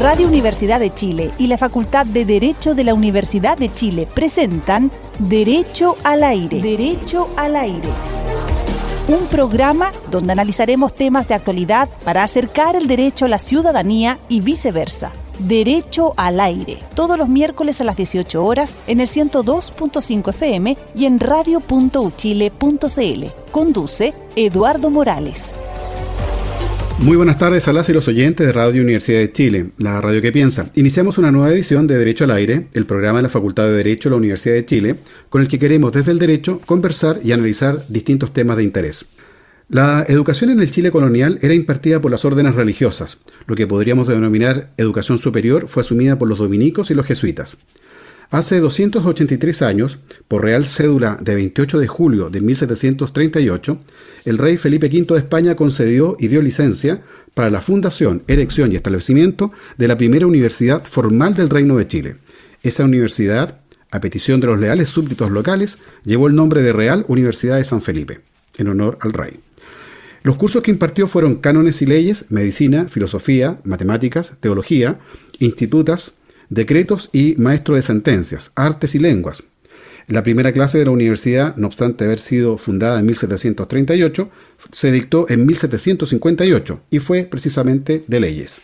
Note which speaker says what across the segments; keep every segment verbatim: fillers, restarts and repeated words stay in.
Speaker 1: Radio Universidad de Chile y la Facultad de Derecho de la Universidad de Chile presentan Derecho al Aire. Derecho al Aire. Un programa donde analizaremos temas de actualidad para acercar el derecho a la ciudadanía y viceversa. Derecho al Aire, todos los miércoles a las dieciocho horas en el ciento dos punto cinco F M y en radio punto u chile punto c l. Conduce Eduardo Morales.
Speaker 2: Muy buenas tardes a las y los oyentes de Radio Universidad de Chile, la radio que piensa. Iniciamos una nueva edición de Derecho al Aire, el programa de la Facultad de Derecho de la Universidad de Chile, con el que queremos desde el derecho conversar y analizar distintos temas de interés. La educación en el Chile colonial era impartida por las órdenes religiosas. Lo que podríamos denominar educación superior fue asumida por los dominicos y los jesuitas. Hace doscientos ochenta y tres años, por Real Cédula de veintiocho de julio de mil setecientos treinta y ocho, el rey Felipe quinto de España concedió y dio licencia para la fundación, erección y establecimiento de la primera universidad formal del Reino de Chile. Esa universidad, a petición de los leales súbditos locales, llevó el nombre de Real Universidad de San Felipe, en honor al rey. Los cursos que impartió fueron cánones y leyes, medicina, filosofía, matemáticas, teología, institutas, decretos y maestro de sentencias, artes y lenguas. La primera clase de la universidad, no obstante haber sido fundada en mil setecientos treinta y ocho, se dictó en mil setecientos cincuenta y ocho y fue precisamente de leyes.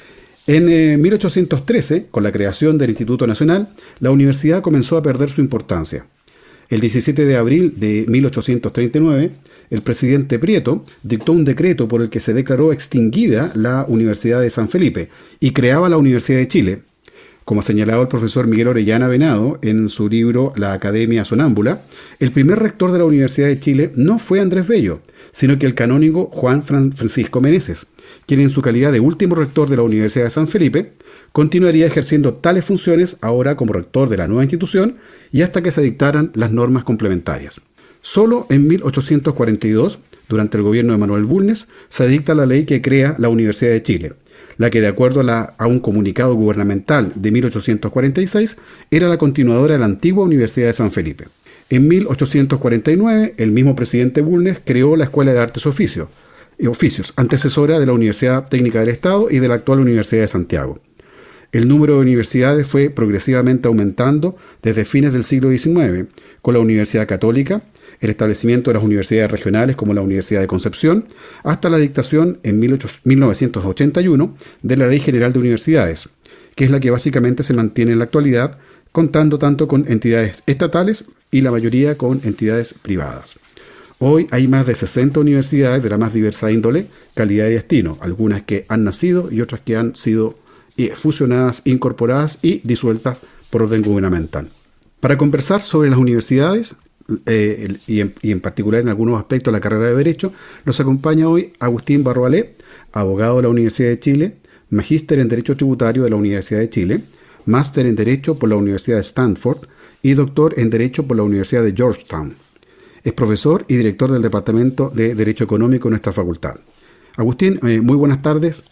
Speaker 2: En eh, mil ochocientos trece, con la creación del Instituto Nacional, la universidad comenzó a perder su importancia. El diecisiete de abril de mil ochocientos treinta y nueve, el presidente Prieto dictó un decreto por el que se declaró extinguida la Universidad de San Felipe y creaba la Universidad de Chile. Como ha señalado el profesor Miguel Orellana Venado en su libro La Academia Sonámbula, el primer rector de la Universidad de Chile no fue Andrés Bello, sino que el canónigo Juan Francisco Meneses, quien en su calidad de último rector de la Universidad de San Felipe, continuaría ejerciendo tales funciones ahora como rector de la nueva institución y hasta que se dictaran las normas complementarias. Solo en mil ochocientos cuarenta y dos, durante el gobierno de Manuel Bulnes, se dicta la ley que crea la Universidad de Chile, la que de acuerdo a, la, a un comunicado gubernamental de mil ochocientos cuarenta y seis era la continuadora de la antigua Universidad de San Felipe. En mil ochocientos cuarenta y nueve, el mismo presidente Bulnes creó la Escuela de Artes Oficios, y Oficios, antecesora de la Universidad Técnica del Estado y de la actual Universidad de Santiago. El número de universidades fue progresivamente aumentando desde fines del siglo diecinueve, con la Universidad Católica, el establecimiento de las universidades regionales como la Universidad de Concepción, hasta la dictación en mil novecientos ochenta y uno de la Ley General de Universidades, que es la que básicamente se mantiene en la actualidad, contando tanto con entidades estatales y la mayoría con entidades privadas. Hoy hay más de sesenta universidades de la más diversa índole, calidad y destino, algunas que han nacido y otras que han sido fusionadas, incorporadas y disueltas por orden gubernamental. Para conversar sobre las universidades, eh, y, en, y en particular en algunos aspectos de la carrera de Derecho, nos acompaña hoy Agustín Barroalé, abogado de la Universidad de Chile, magíster en Derecho Tributario de la Universidad de Chile, máster en Derecho por la Universidad de Stanford y doctor en Derecho por la Universidad de Georgetown. Es profesor y director del Departamento de Derecho Económico de nuestra facultad. Agustín, eh, muy buenas tardes.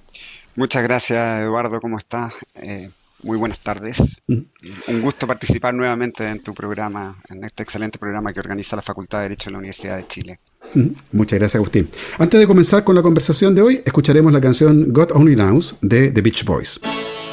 Speaker 3: Muchas gracias, Eduardo. ¿Cómo estás? Eh, muy buenas tardes. Mm. Un gusto participar nuevamente en tu programa, en este excelente programa que organiza la Facultad de Derecho de la Universidad de Chile.
Speaker 2: Mm. Muchas gracias, Agustín. Antes de comenzar con la conversación de hoy, escucharemos la canción God Only Knows de The Beach Boys.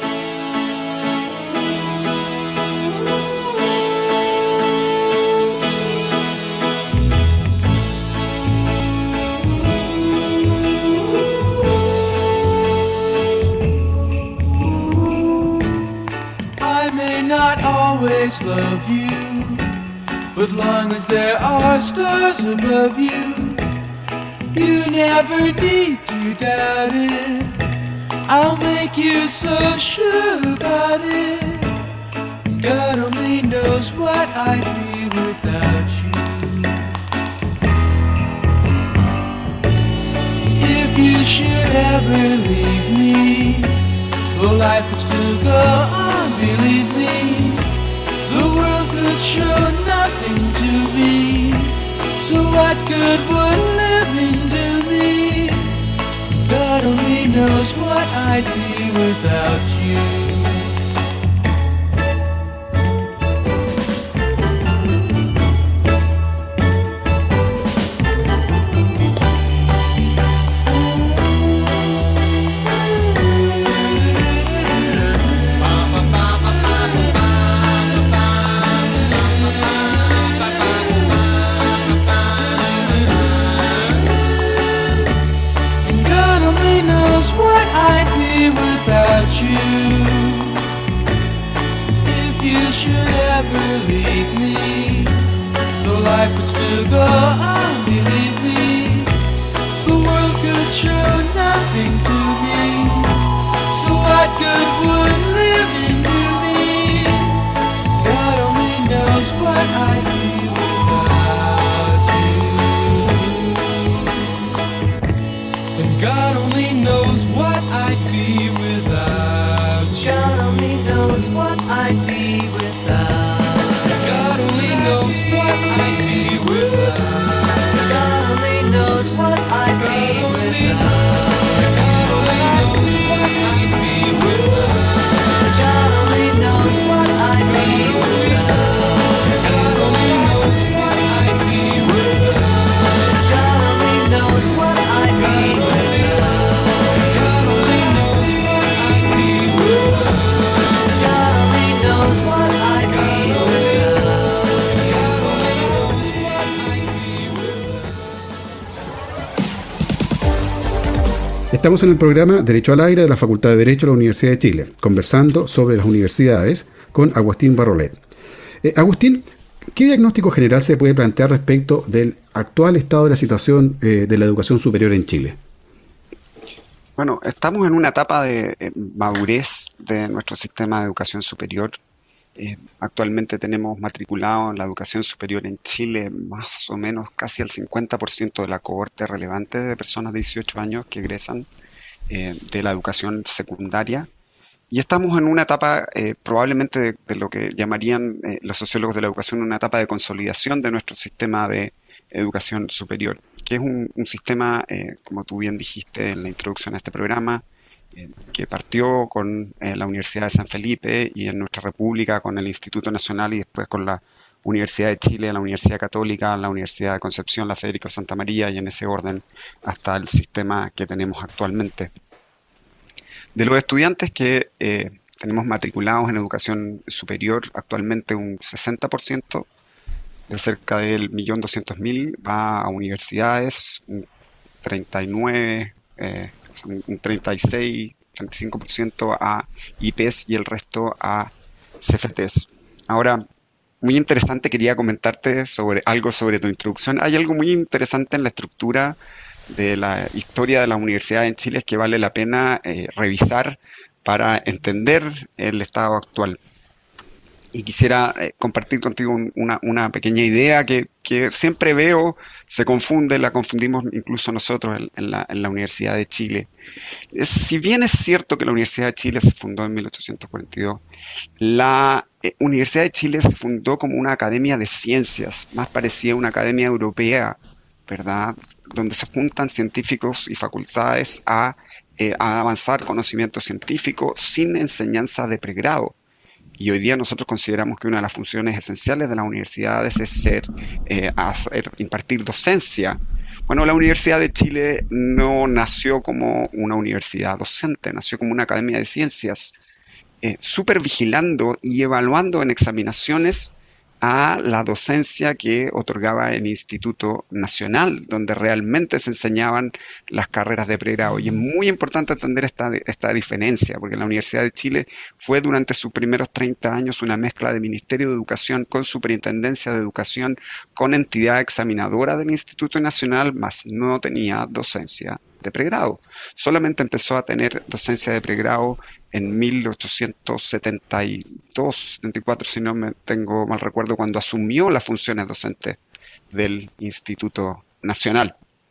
Speaker 4: Love you, but long as there are stars above you, you never need to doubt it. I'll make you so sure about it. God only knows what I'd be without you. If you should ever leave me, well, life would still go on, believe me. The world could show nothing to me, so what good would living do me? God only knows what I'd be without you. be without you. If you should ever leave me, the life would still go on, believe me. The world could show nothing to me. So what good would living do me? God only knows what I'd be without you. And God only knows what I'd be without you.
Speaker 5: God only knows what I'd be without.
Speaker 4: God only knows what I'd be without.
Speaker 5: God only knows what I'd be without.
Speaker 4: God only knows what I'd be without.
Speaker 5: God only knows what I'd be without.
Speaker 4: God only knows what I'd be without.
Speaker 5: God only knows what I'd be without.
Speaker 4: God only knows what I'd be without.
Speaker 5: God only knows what I'd be without.
Speaker 4: God only knows what I'd be without.
Speaker 2: Estamos en el programa Derecho al Aire de la Facultad de Derecho de la Universidad de Chile, conversando sobre las universidades con Agustín Barrolet. Eh, Agustín, ¿qué diagnóstico general se puede plantear respecto del actual estado de la situación eh, de la educación superior en Chile?
Speaker 3: Bueno, estamos en una etapa de eh, madurez de nuestro sistema de educación superior. Eh, actualmente tenemos matriculado en la educación superior en Chile más o menos casi el cincuenta por ciento de la cohorte relevante de personas de dieciocho años que egresan eh, de la educación secundaria. Y estamos en una etapa eh, probablemente de, de lo que llamarían eh, los sociólogos de la educación una etapa de consolidación de nuestro sistema de educación superior, que es un, un sistema, eh, como tú bien dijiste en la introducción a este programa, eh, que partió con eh, la Universidad de San Felipe y en nuestra república con el Instituto Nacional y después con la Universidad de Chile, la Universidad Católica, la Universidad de Concepción, la Federico Santa María y en ese orden hasta el sistema que tenemos actualmente. De los estudiantes que eh, tenemos matriculados en educación superior, actualmente un sesenta por ciento, de cerca del millón doscientos mil, va a universidades, un treinta y nueve, eh, un treinta y seis, treinta y cinco por ciento a I P E S y el resto a C F T S. Ahora, muy interesante, quería comentarte sobre algo sobre tu introducción. Hay algo muy interesante en la estructura de la historia de la universidad en Chile que vale la pena eh, revisar para entender el estado actual. Y quisiera eh, compartir contigo un, una, una pequeña idea que, que siempre veo, se confunde, la confundimos incluso nosotros en, en, la, en la Universidad de Chile. Es, si bien es cierto que la Universidad de Chile se fundó en mil ochocientos cuarenta y dos, la eh, Universidad de Chile se fundó como una academia de ciencias, más parecida a una academia europea, ¿verdad?, donde se juntan científicos y facultades a, eh, a avanzar conocimiento científico sin enseñanza de pregrado. Y hoy día nosotros consideramos que una de las funciones esenciales de las universidades es ser, eh, hacer, impartir docencia. Bueno, la Universidad de Chile no nació como una universidad docente, nació como una academia de ciencias, eh, supervigilando y evaluando en examinaciones a la docencia que otorgaba el Instituto Nacional, donde realmente se enseñaban las carreras de pregrado. Y es muy importante entender esta, esta diferencia, porque la Universidad de Chile fue durante sus primeros treinta años una mezcla de Ministerio de Educación con Superintendencia de Educación, con entidad examinadora del Instituto Nacional, mas no tenía docencia de pregrado. Solamente empezó a tener docencia de pregrado en mil ochocientos setenta y dos, setenta y cuatro, si no me tengo mal recuerdo, cuando asumió las funciones docentes del Instituto Nacional.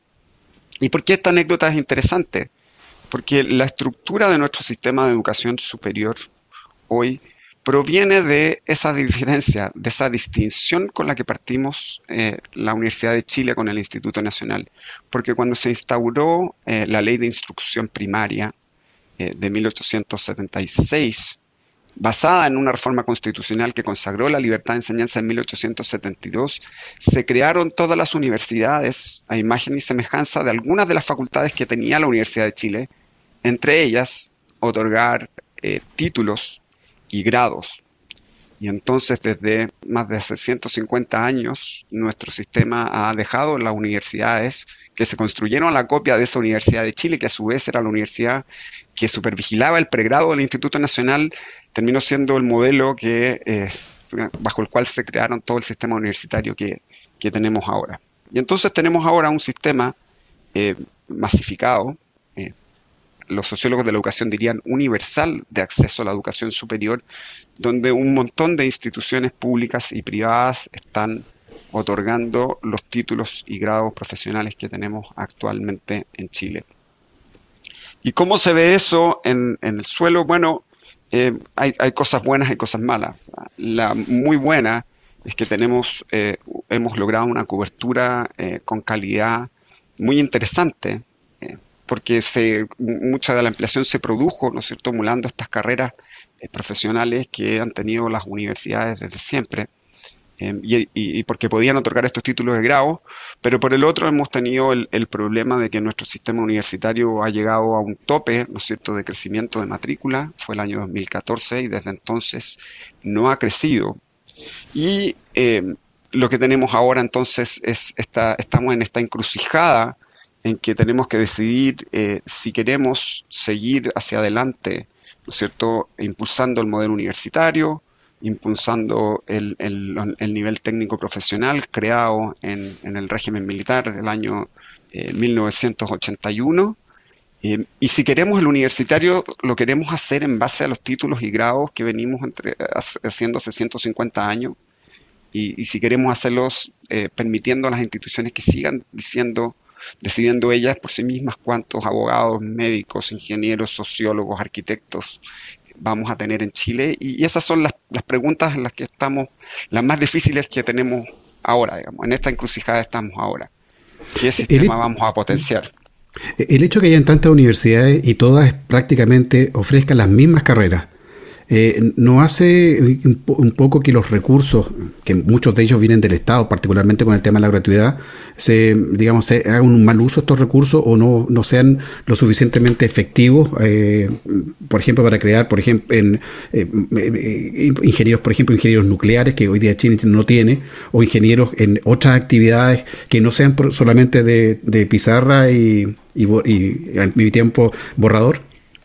Speaker 3: ¿Y por qué esta anécdota es interesante? Porque la estructura de nuestro sistema de educación superior hoy proviene de esa diferencia, de esa distinción con la que partimos eh, la Universidad de Chile con el Instituto Nacional. Porque cuando se instauró eh, la Ley de Instrucción Primaria eh, de mil ochocientos setenta y seis, basada en una reforma constitucional que consagró la libertad de enseñanza en mil ochocientos setenta y dos, se crearon todas las universidades a imagen y semejanza de algunas de las facultades que tenía la Universidad de Chile, entre ellas otorgar eh, títulos y grados. Y entonces desde más de hace ciento cincuenta años nuestro sistema ha dejado las universidades que se construyeron a la copia de esa Universidad de Chile, que a su vez era la universidad que supervigilaba el pregrado del Instituto Nacional, terminó siendo el modelo que, eh, bajo el cual se crearon todo el sistema universitario que, que tenemos ahora. Y entonces tenemos ahora un sistema eh, masificado, eh, los sociólogos de la educación dirían universal, de acceso a la educación superior, donde un montón de instituciones públicas y privadas están otorgando los títulos y grados profesionales que tenemos actualmente en Chile. ¿Y cómo se ve eso en, en el suelo? Bueno, eh, hay, hay cosas buenas y cosas malas. La muy buena es que tenemos, eh, hemos logrado una cobertura eh, con calidad muy interesante, eh, porque se, mucha de la ampliación se produjo, ¿no es cierto?, emulando estas carreras eh, profesionales que han tenido las universidades desde siempre, eh, y, y, y porque podían otorgar estos títulos de grado, pero por el otro hemos tenido el, el problema de que nuestro sistema universitario ha llegado a un tope, ¿no es cierto?, de crecimiento de matrícula, fue el año dos mil catorce y desde entonces no ha crecido. Y eh, lo que tenemos ahora entonces es esta, estamos en esta encrucijada en que tenemos que decidir eh, si queremos seguir hacia adelante, ¿no es cierto?, impulsando el modelo universitario, impulsando el, el, el nivel técnico profesional creado en, en el régimen militar del año eh, mil novecientos ochenta y uno. Eh, y si queremos el universitario, lo queremos hacer en base a los títulos y grados que venimos entre, haciendo hace ciento cincuenta años. Y, y si queremos hacerlos eh, permitiendo a las instituciones que sigan diciendo, decidiendo ellas por sí mismas cuántos abogados, médicos, ingenieros, sociólogos, arquitectos vamos a tener en Chile. Y, y esas son las, las preguntas en las que estamos, las más difíciles que tenemos ahora, digamos. En esta encrucijada estamos ahora. ¿Qué sistema
Speaker 2: El...
Speaker 3: vamos a potenciar?
Speaker 2: El hecho de que hayan tantas universidades y todas prácticamente ofrezcan las mismas carreras, eh, ¿no hace un, po un poco que los recursos, que muchos de ellos vienen del Estado, particularmente con el tema de la gratuidad, se, digamos, se hagan un mal uso de estos recursos o no, no sean lo suficientemente efectivos, eh, por ejemplo, para crear, por ejemplo, en, eh, eh, ingenieros, por ejemplo, ingenieros nucleares, que hoy día Chile no tiene, o ingenieros en otras actividades que no sean solamente de, de pizarra y, y, y al mismo tiempo borrador?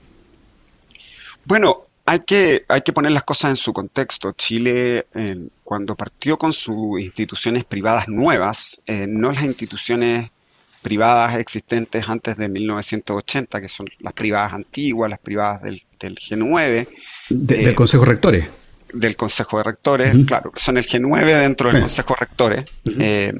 Speaker 3: Bueno, Hay que, hay que poner las cosas en su contexto. Chile, eh, cuando partió con sus instituciones privadas nuevas, eh, no las instituciones privadas existentes antes de mil novecientos ochenta, que son las privadas antiguas, las privadas del, del G nueve.
Speaker 2: De,
Speaker 3: eh,
Speaker 2: del Consejo de Rectores.
Speaker 3: Del Consejo de Rectores, uh-huh. Claro, son el G nueve dentro del uh-huh. Consejo de Rectores. Uh-huh. eh,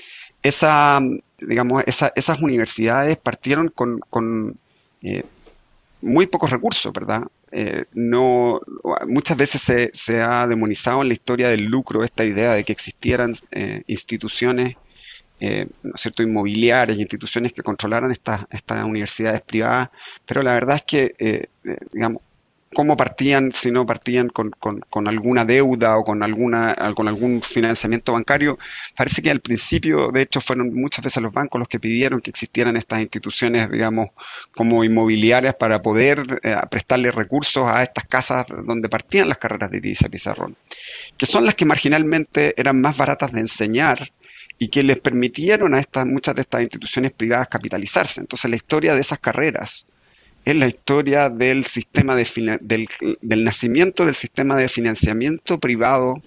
Speaker 3: esa, digamos, esa, esas universidades partieron con, con eh, muy pocos recursos, ¿verdad? Eh, no, muchas veces se, se ha demonizado en la historia del lucro esta idea de que existieran eh, instituciones, eh, ¿no es cierto?, inmobiliarias, instituciones que controlaran estas estas universidades privadas, pero la verdad es que, eh, eh, digamos, ¿cómo partían si no partían con, con, con alguna deuda o con, alguna, con algún financiamiento bancario? Parece que al principio, de hecho, fueron muchas veces los bancos los que pidieron que existieran estas instituciones, digamos, como inmobiliarias para poder eh, prestarle recursos a estas casas donde partían las carreras de Itiza Pizarrón, que son las que marginalmente eran más baratas de enseñar y que les permitieron a estas, muchas de estas instituciones privadas capitalizarse. Entonces, la historia de esas carreras es la historia del sistema de del, del nacimiento del sistema de financiamiento privado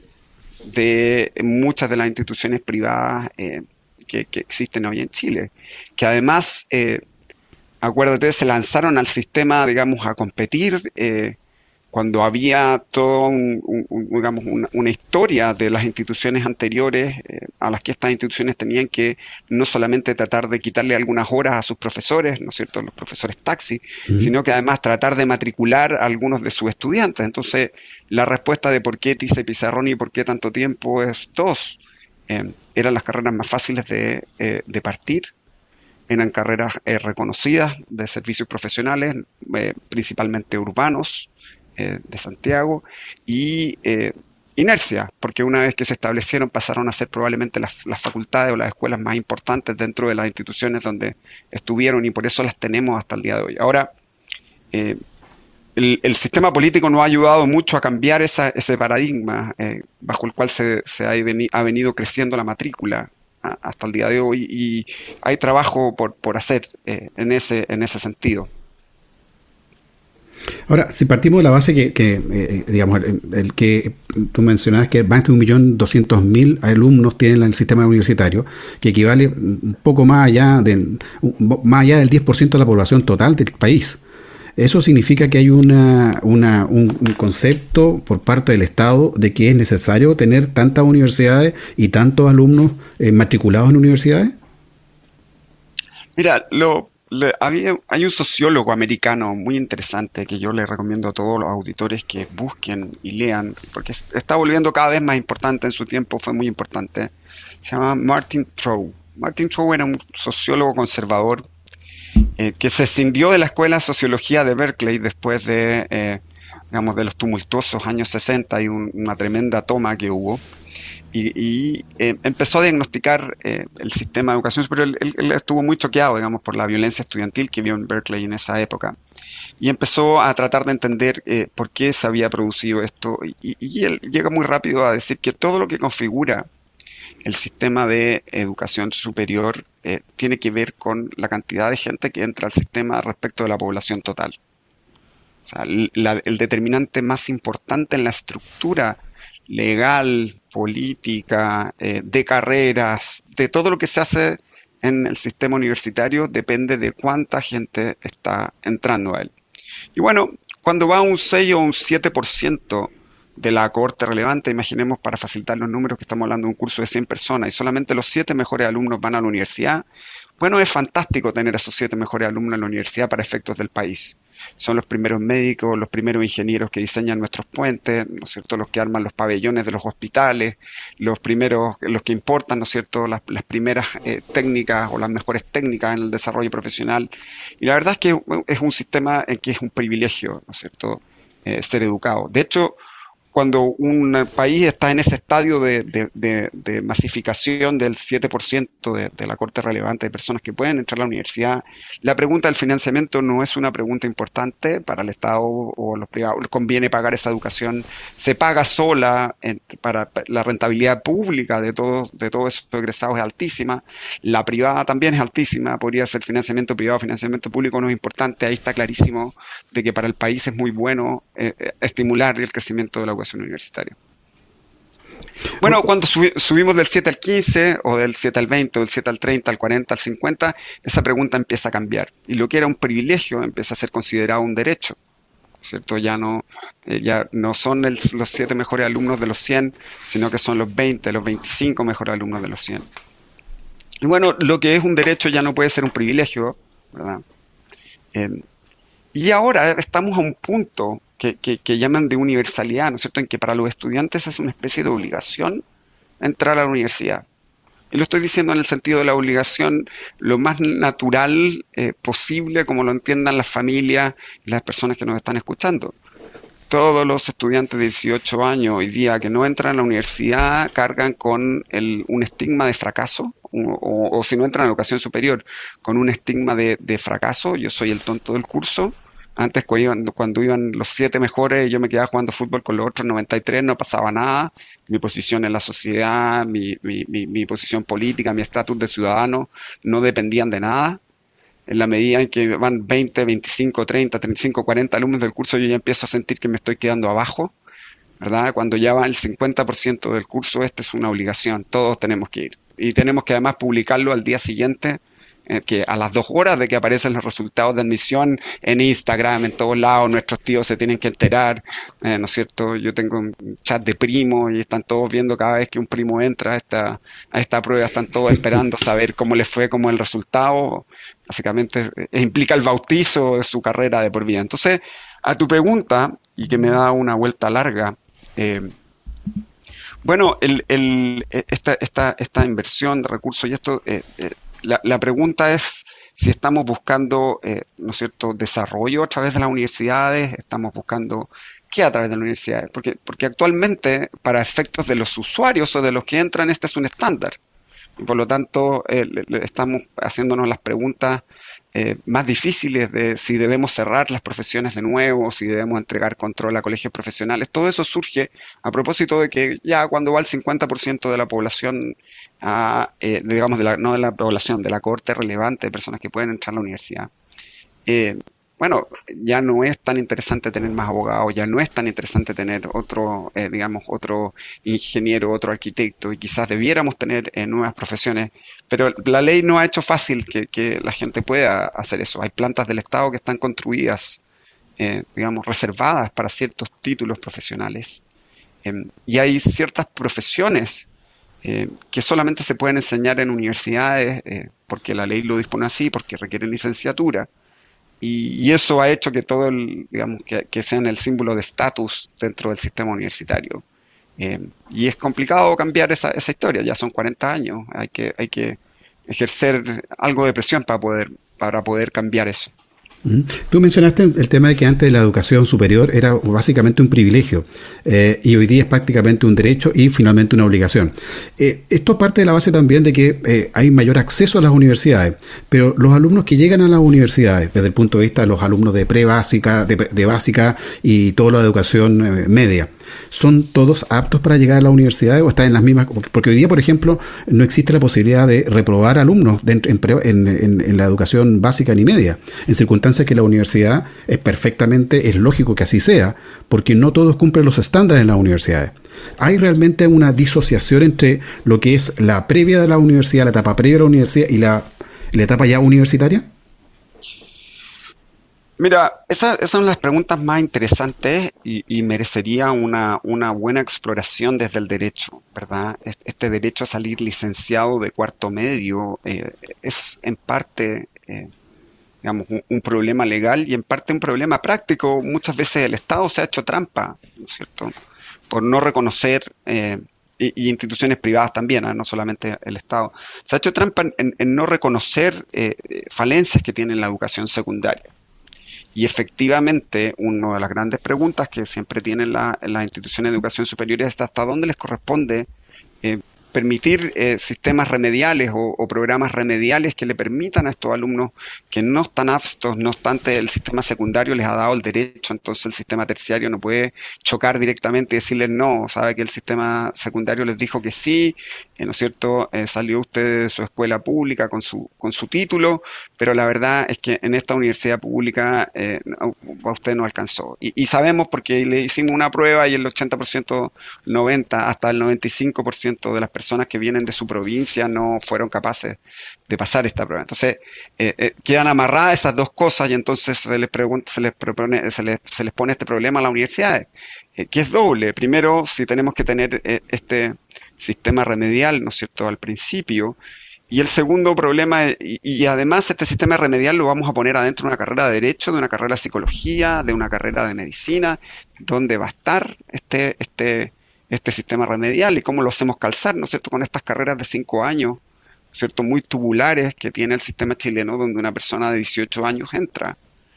Speaker 3: de muchas de las instituciones privadas eh, que, que existen hoy en Chile, que además, eh, acuérdate, se lanzaron al sistema, digamos, a competir eh, cuando había toda un, un, digamos, una, una historia de las instituciones anteriores eh, a las que estas instituciones tenían que no solamente tratar de quitarle algunas horas a sus profesores, ¿no es cierto?, los profesores taxi, uh-huh. sino que además tratar de matricular a algunos de sus estudiantes. Entonces, la respuesta de por qué Itiza Pizarrón y por qué tanto tiempo es dos. Eh, eran las carreras más fáciles de, eh, de partir, eran carreras eh, reconocidas de servicios profesionales, eh, principalmente urbanos, de Santiago, y eh, inercia, porque una vez que se establecieron pasaron a ser probablemente las, las facultades o las escuelas más importantes dentro de las instituciones donde estuvieron, y por eso las tenemos hasta el día de hoy. Ahora, eh, el, el sistema político nos ha ayudado mucho a cambiar esa, ese paradigma eh, bajo el cual se, se ha, veni, ha venido creciendo la matrícula a, hasta el día de hoy, y hay trabajo por, por hacer eh, en, ese, en ese sentido.
Speaker 2: Ahora, si partimos de la base que, que eh, digamos, el, el que tú mencionabas que más de un millón doscientos mil alumnos tienen el sistema universitario, que equivale un poco más allá, de, más allá del diez por ciento de la población total del país. Eso significa que hay una, una, un, un concepto por parte del Estado de que es necesario tener tantas universidades y tantos alumnos eh, matriculados en universidades.
Speaker 3: Mira, lo, le, había, hay un sociólogo americano muy interesante que yo le recomiendo a todos los auditores que busquen y lean, porque está volviendo cada vez más importante. En su tiempo fue muy importante. Se llama Martin Trow. Martin Trow era un sociólogo conservador Eh, que se escindió de la Escuela de Sociología de Berkeley después de, eh, digamos, de los tumultuosos años sesenta y un, una tremenda toma que hubo, y, y eh, empezó a diagnosticar eh, el sistema de educación superior. Él, él estuvo muy choqueado, digamos, por la violencia estudiantil que vio en Berkeley en esa época, y empezó a tratar de entender eh, por qué se había producido esto, y, y él llega muy rápido a decir que todo lo que configura el sistema de educación superior eh, tiene que ver con la cantidad de gente que entra al sistema respecto de la población total. O sea, la, el determinante más importante en la estructura legal, política, eh, de carreras, de todo lo que se hace en el sistema universitario depende de cuánta gente está entrando a él. Y bueno, cuando va a un seis o un siete por ciento de la cohorte relevante, imaginemos, para facilitar los números, que estamos hablando de un curso de cien personas y solamente los siete mejores alumnos van a la universidad, bueno, es fantástico tener a esos siete mejores alumnos en la universidad para efectos del país. Son los primeros médicos, los primeros ingenieros que diseñan nuestros puentes, ¿no es cierto?, los que arman los pabellones de los hospitales, los primeros, los que importan, ¿no es cierto?, las, las primeras eh, técnicas o las mejores técnicas en el desarrollo profesional. Y la verdad es que es un sistema en que es un privilegio, ¿no es cierto?, eh, ser educado. De hecho, cuando un país está en ese estadio de, de, de, de masificación del siete por ciento de, de la cohorte relevante de personas que pueden entrar a la universidad, la pregunta del financiamiento no es una pregunta importante para el Estado o los privados. Conviene pagar esa educación, se paga sola, en, para la rentabilidad pública de todos, de todos esos egresados es altísima, la privada también es altísima, podría ser financiamiento privado, financiamiento público no es importante. Ahí está clarísimo de que para el país es muy bueno eh, estimular el crecimiento de la educación universitaria. Bueno, cuando subi subimos del siete al quince, o del siete al veinte, o del siete al treinta, al cuarenta, al cincuenta, esa pregunta empieza a cambiar. Y lo que era un privilegio empieza a ser considerado un derecho, ¿cierto? Ya no, eh, ya no son el, los siete mejores alumnos de los cien, sino que son los veinte, los veinticinco mejores alumnos de los cien. Y bueno, lo que es un derecho ya no puede ser un privilegio, ¿verdad? Eh, y ahora estamos a un punto Que, que, que llaman de universalidad, ¿no es cierto?, en que para los estudiantes es una especie de obligación entrar a la universidad. Y lo estoy diciendo en el sentido de la obligación lo más natural eh, posible, como lo entiendan las familias y las personas que nos están escuchando. Todos los estudiantes de dieciocho años hoy día que no entran a la universidad cargan con el, un estigma de fracaso, o, o, o si no entran a la educación superior, con un estigma de, de fracaso. Yo soy el tonto del curso. Antes, cuando iban, cuando iban los siete mejores, yo me quedaba jugando fútbol con los otros noventa y tres, no pasaba nada. Mi posición en la sociedad, mi, mi, mi, mi posición política, mi estatus de ciudadano, no dependían de nada. En la medida en que van veinte, veinticinco, treinta, treinta y cinco, cuarenta alumnos del curso, yo ya empiezo a sentir que me estoy quedando abajo, ¿verdad? Cuando ya va el cincuenta por ciento del curso, esta es una obligación, todos tenemos que ir. Y tenemos que además publicarlo al día siguiente, que a las dos horas de que aparecen los resultados de admisión en Instagram, en todos lados, nuestros tíos se tienen que enterar, eh, ¿no es cierto? Yo tengo un chat de primos y están todos viendo cada vez que un primo entra a esta, a esta prueba, están todos esperando saber cómo les fue, cómo el resultado. Básicamente eh, implica el bautizo de su carrera de por vida. Entonces, a tu pregunta, y que me da una vuelta larga, eh, bueno, el, el, esta, esta, esta inversión de recursos y esto... Eh, eh, La, la pregunta es si estamos buscando, eh, ¿no es cierto?, desarrollo a través de las universidades, estamos buscando qué a través de las universidades, porque, porque actualmente para efectos de los usuarios o de los que entran este es un estándar. y por lo tanto eh, le, le estamos haciéndonos las preguntas eh, más difíciles de si debemos cerrar las profesiones de nuevo, si debemos entregar control a colegios profesionales. Todo eso surge a propósito de que ya cuando va el cincuenta por ciento de la población, a, eh, digamos, de la, no de la población, de la cohorte relevante de personas que pueden entrar a la universidad, eh, bueno, ya no es tan interesante tener más abogados, ya no es tan interesante tener otro, eh, digamos, otro ingeniero, otro arquitecto, y quizás debiéramos tener eh, nuevas profesiones, pero la ley no ha hecho fácil que, que la gente pueda hacer eso. Hay plantas del Estado que están construidas, eh, digamos, reservadas para ciertos títulos profesionales, eh, y hay ciertas profesiones eh, que solamente se pueden enseñar en universidades eh, porque la ley lo dispone así, porque requieren licenciatura. Y, y eso ha hecho que todo el, digamos, que, que sean el símbolo de estatus dentro del sistema universitario. Eh, y es complicado cambiar esa, esa historia, ya son cuarenta años, hay que, hay que ejercer algo de presión para poder, para poder cambiar eso.
Speaker 2: Tú mencionaste el tema de que antes la educación superior era básicamente un privilegio eh, y hoy día es prácticamente un derecho y finalmente una obligación. Eh, esto parte de la base también de que eh, hay mayor acceso a las universidades, pero los alumnos que llegan a las universidades, desde el punto de vista de los alumnos de pre-básica, de, de básica y toda la educación eh, media, ¿son todos aptos para llegar a la universidad o están en las mismas? Porque hoy día, por ejemplo, no existe la posibilidad de reprobar alumnos de, en, en, en, en la educación básica ni media, en circunstancias que la universidad es perfectamente, es lógico que así sea, porque no todos cumplen los estándares en las universidades. ¿Hay realmente una disociación entre lo que es la previa de la universidad, la etapa previa de la universidad y la, la etapa ya universitaria?
Speaker 3: Mira, esa- esas son las preguntas más interesantes y, y merecería una, una buena exploración desde el derecho, ¿verdad? Es- Este derecho a salir licenciado de cuarto medio eh, es en parte, eh, digamos, un, un problema legal y en parte un problema práctico. Muchas veces el Estado se ha hecho trampa, ¿no es cierto?, por no reconocer, eh, y, y instituciones privadas también, ¿ah? No solamente el Estado, se ha hecho trampa en, en- en no reconocer eh, eh, falencias que tiene la educación secundaria. Y efectivamente, una de las grandes preguntas que siempre tienen la- las instituciones de educación superior es hasta dónde les corresponde eh, permitir eh, sistemas remediales o, o programas remediales que le permitan a estos alumnos que no están aptos, no obstante el sistema secundario les ha dado el derecho, entonces el sistema terciario no puede chocar directamente y decirles no, sabe que el sistema secundario les dijo que sí, eh, ¿no es cierto? Eh, salió usted de su escuela pública con su, con su título, pero la verdad es que en esta universidad pública eh, no- a usted no alcanzó. Y, y sabemos porque le hicimos una prueba y el ochenta por ciento, noventa, hasta el noventa y cinco por ciento de las personas que vienen de su provincia no fueron capaces de pasar esta prueba. Entonces, eh, eh, quedan amarradas esas dos cosas y entonces se les pregunta, se les propone, se les, se les pone este problema a las universidades, eh, que es doble. Primero, si tenemos que tener eh, este sistema remedial, ¿no es cierto?, al principio. Y el segundo problema, eh, y, y además este sistema remedial lo vamos a poner adentro de una carrera de Derecho, de una carrera de Psicología, de una carrera de Medicina, donde va a estar este, este, este sistema remedial y cómo lo hacemos calzar, ¿no es cierto?, con estas carreras de cinco años, ¿no es cierto?, muy tubulares que tiene el sistema chileno, donde una persona de dieciocho años entra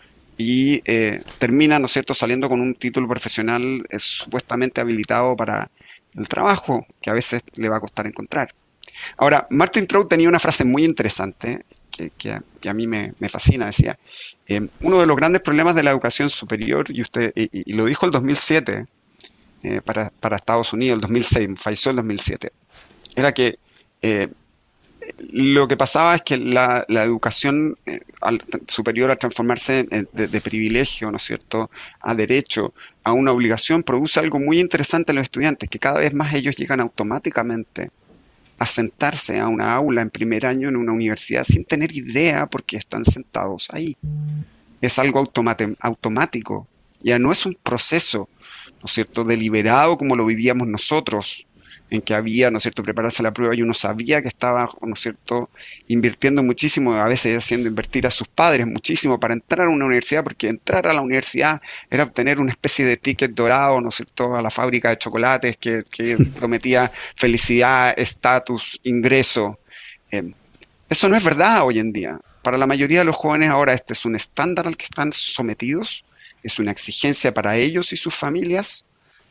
Speaker 3: y eh, termina, ¿no es cierto?, saliendo con un título profesional eh, supuestamente habilitado para el trabajo, que a veces le va a costar encontrar. Ahora, Martin Trout tenía una frase muy interesante que, que a, que a mí me, me fascina, decía, eh, uno de los grandes problemas de la educación superior, y usted y, y- y lo dijo el dos mil siete eh, para, para Estados Unidos, el dos mil seis, falleció el dos mil siete, era que eh, lo que pasaba es que la, la educación eh, al- superior, al transformarse en- de, de privilegio, ¿no es cierto?, a derecho, a una obligación, produce algo muy interesante en los estudiantes, que cada vez más ellos llegan automáticamente a sentarse a una aula en primer año en una universidad sin tener idea por qué están sentados ahí. Es algo automate- automático, ya no es un proceso, ¿no es cierto?, deliberado como lo vivíamos nosotros, en que había, ¿no es cierto?, prepararse la prueba y uno sabía que estaba, ¿no es cierto?, invirtiendo muchísimo, a veces haciendo invertir a sus padres muchísimo para entrar a una universidad, porque entrar a la universidad era obtener una especie de ticket dorado, ¿no es cierto?, a la fábrica de chocolates que, que prometía felicidad, estatus, ingreso. Eh, Eso no es verdad hoy en día. Para la mayoría de los jóvenes ahora este es un estándar al que están sometidos, es una exigencia para ellos y sus familias,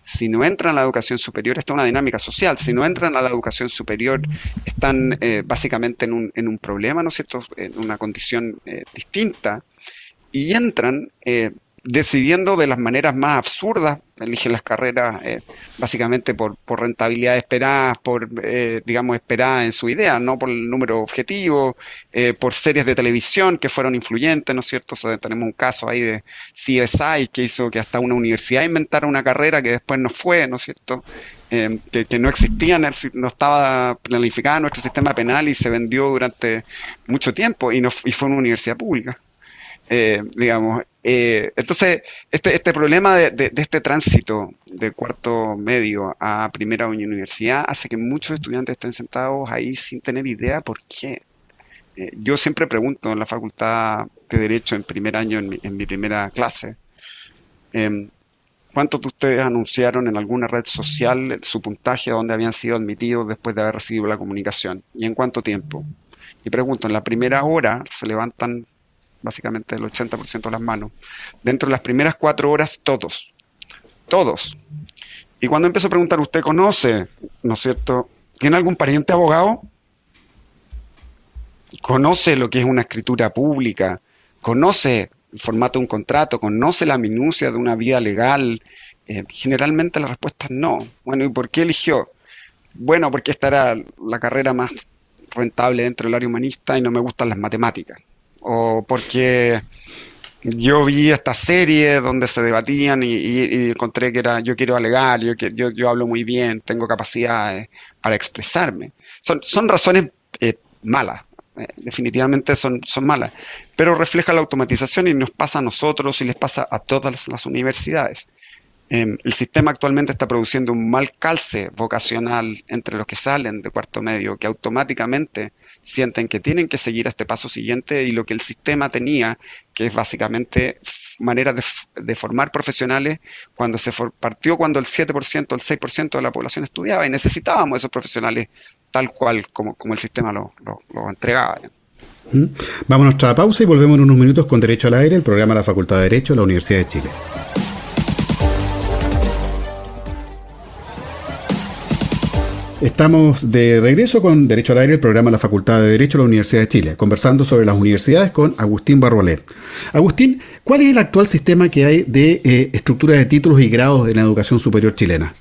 Speaker 3: Si no entran a la educación superior, está una dinámica social. Si no entran a la educación superior, están eh, básicamente en un, en un problema, ¿no es cierto?, en una condición eh, distinta, y entran eh, decidiendo de las maneras más absurdas, eligen las carreras eh, básicamente por, por rentabilidad esperadas, por, eh, digamos, esperadas en su idea, no por el número objetivo, eh, por series de televisión que fueron influyentes, ¿no es cierto? O sea, tenemos un caso ahí de C S I que hizo que hasta una universidad inventara una carrera que después no fue, ¿no es cierto? Eh, que, que no existía, no estaba planificada en nuestro sistema penal y se vendió durante mucho tiempo y, no, y fue una universidad pública. Eh, digamos, eh, entonces este, este problema de, de, de este tránsito de cuarto medio a primera universidad hace que muchos estudiantes estén sentados ahí sin tener idea por qué. Eh, yo siempre pregunto en la Facultad de Derecho en primer año, en mi, en mi primera clase, eh, ¿cuántos de ustedes anunciaron en alguna red social su puntaje a donde habían sido admitidos después de haber recibido la comunicación? ¿Y en cuánto tiempo? Y pregunto, en la primera hora se levantan básicamente el ochenta por ciento de las manos. Dentro de las primeras cuatro horas, todos. Todos. Y cuando empiezo a preguntar, ¿usted conoce, no es cierto? ¿Tiene algún pariente abogado? ¿Conoce lo que es una escritura pública? ¿Conoce el formato de un contrato? ¿Conoce la minucia de una vida legal? Eh, generalmente la respuesta es no. Bueno, ¿y por qué eligió? Bueno, porque esta era la carrera más rentable dentro del área humanista y no me gustan las matemáticas. O porque yo vi esta serie donde se debatían y, y, y encontré que era yo quiero alegar, yo, yo, yo hablo muy bien, tengo capacidades para expresarme. Son, son razones eh, malas, eh, definitivamente son, son malas, pero refleja la automatización y nos pasa a nosotros y les pasa a todas las, las universidades. Eh, el sistema actualmente está produciendo un mal calce vocacional entre los que salen de cuarto medio, que automáticamente sienten que tienen que seguir este paso siguiente y lo que el sistema tenía, que es básicamente maneras de, de formar profesionales, cuando se for, partió cuando el siete por ciento, el seis por ciento de la población estudiaba y necesitábamos esos profesionales tal cual como, como el sistema lo, lo, lo entregaba.
Speaker 2: Vamos a nuestra pausa y volvemos en unos minutos con Derecho al Aire, el programa de la Facultad de Derecho de la Universidad de Chile. Estamos de regreso con Derecho al Aire, el programa de la Facultad de Derecho de la Universidad de Chile, conversando sobre las universidades con Agustín Barrualé. Agustín, ¿cuál es el actual sistema que hay de eh, estructura de títulos y grados en la educación superior chilena?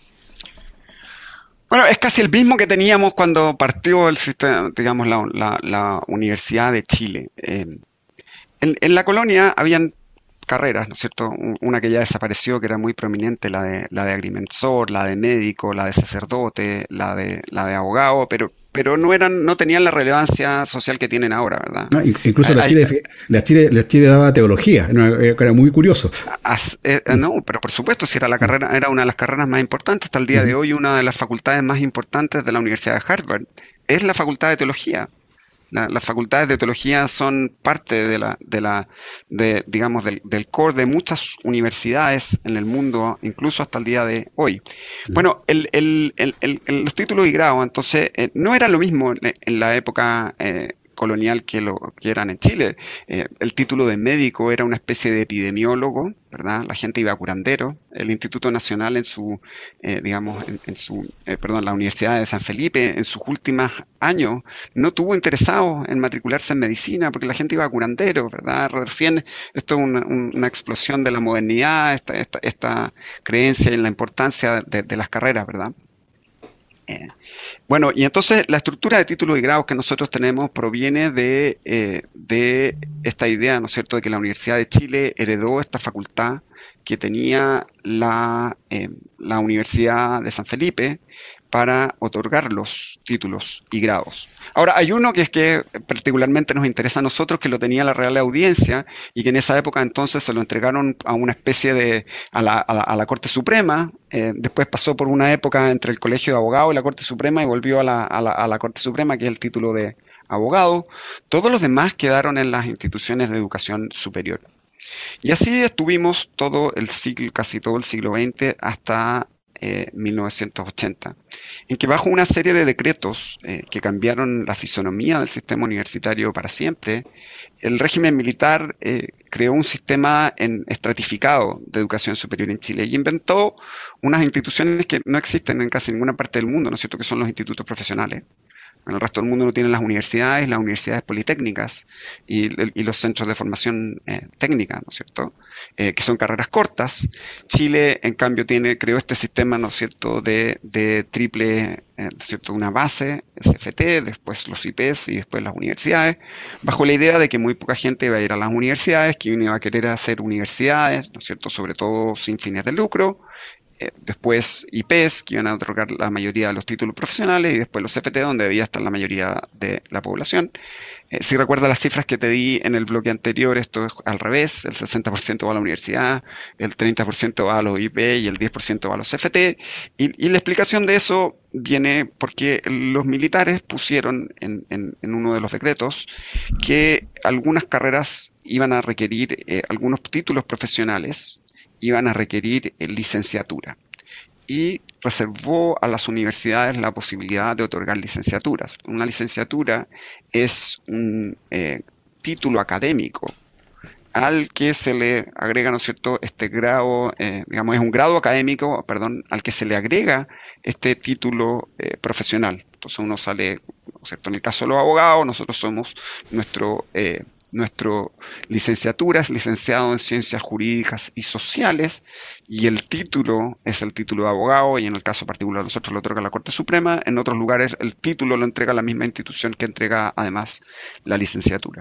Speaker 3: Bueno, es casi el mismo que teníamos cuando partió el sistema, digamos, la, la, la Universidad de Chile. Eh, en, en la colonia habían carreras, ¿no es cierto? Una que ya desapareció, que era muy prominente, la de la de agrimensor, la de médico, la de sacerdote, la de la de abogado, pero pero no eran no tenían la relevancia social que tienen ahora, ¿verdad?
Speaker 2: No, incluso hay, la, Chile, la, Chile, la Chile daba teología, era muy curioso.
Speaker 3: As, eh, no, pero por supuesto, si era la carrera, era una de las carreras más importantes. Hasta el día de hoy, una de las facultades más importantes de la Universidad de Harvard es la Facultad de Teología. La, las facultades de teología son parte de la, de la, de, digamos, del, del core de muchas universidades en el mundo, incluso hasta el día de hoy. Bueno, el, el, el, el, los títulos y grados, entonces, eh, no era lo mismo en, en la época eh, colonial que lo que eran en Chile. Eh, el título de médico era una especie de epidemiólogo, ¿verdad? La gente iba a curandero. El Instituto Nacional en su, eh, digamos, en, en su, eh, perdón, la Universidad de San Felipe en sus últimos años no tuvo interesados en matricularse en medicina porque la gente iba a curandero, ¿verdad? Recién esto es una, una explosión de la modernidad, esta, esta, esta creencia en la importancia de, de las carreras, ¿verdad? Eh, bueno, y entonces la estructura de títulos y grados que nosotros tenemos proviene de, eh, de esta idea, ¿no es cierto?, de que la Universidad de Chile heredó esta facultad que tenía la, eh, la Universidad de San Felipe para otorgar los títulos y grados. Ahora, hay uno que es que particularmente nos interesa a nosotros, que lo tenía la Real Audiencia y que en esa época entonces se lo entregaron a una especie de, a la, a la, a la Corte Suprema, eh, después pasó por una época entre el Colegio de Abogados y la Corte Suprema y volvió a la, a la, a la Corte Suprema, que es el título de abogado. Todos los demás quedaron en las instituciones de educación superior. Y así estuvimos todo el siglo, casi todo el siglo veinte, hasta eh, mil novecientos ochenta, en que bajo una serie de decretos eh, que cambiaron la fisonomía del sistema universitario para siempre, el régimen militar eh, creó un sistema en, estratificado de educación superior en Chile y inventó unas instituciones que no existen en casi ninguna parte del mundo, ¿no es cierto?, que son los institutos profesionales. En el resto del mundo no tienen las universidades, las universidades politécnicas y, y los centros de formación eh, técnica, ¿no es cierto?, eh, que son carreras cortas. Chile, en cambio, tiene, creó este sistema, ¿no es cierto?, de, de triple, eh, ¿no es cierto?, una base, C F T, después los I P S y después las universidades, bajo la idea de que muy poca gente iba a ir a las universidades, que iba a querer hacer universidades, ¿no es cierto?, sobre todo sin fines de lucro. Eh, después I P S, que iban a otorgar la mayoría de los títulos profesionales, y después los C F T, donde debía estar la mayoría de la población. Eh, si recuerdas las cifras que te di en el bloque anterior, esto es al revés: el sesenta por ciento va a la universidad, el treinta por ciento va a los I P y el diez por ciento va a los C F T. Y, y la explicación de eso viene porque los militares pusieron en, en, en uno de los decretos que algunas carreras iban a requerir eh, algunos títulos profesionales, iban a requerir eh, licenciatura, y reservó a las universidades la posibilidad de otorgar licenciaturas. Una licenciatura es un eh, título académico al que se le agrega, ¿no es cierto?, este grado, eh, digamos, es un grado académico, perdón, al que se le agrega este título eh, profesional. Entonces uno sale, ¿no es cierto?, en el caso de los abogados, nosotros somos nuestro... Eh, Nuestro licenciatura es licenciado en Ciencias Jurídicas y Sociales, y el título es el título de abogado, y en el caso particular nosotros lo otorga la Corte Suprema. En otros lugares el título lo entrega la misma institución que entrega además la licenciatura.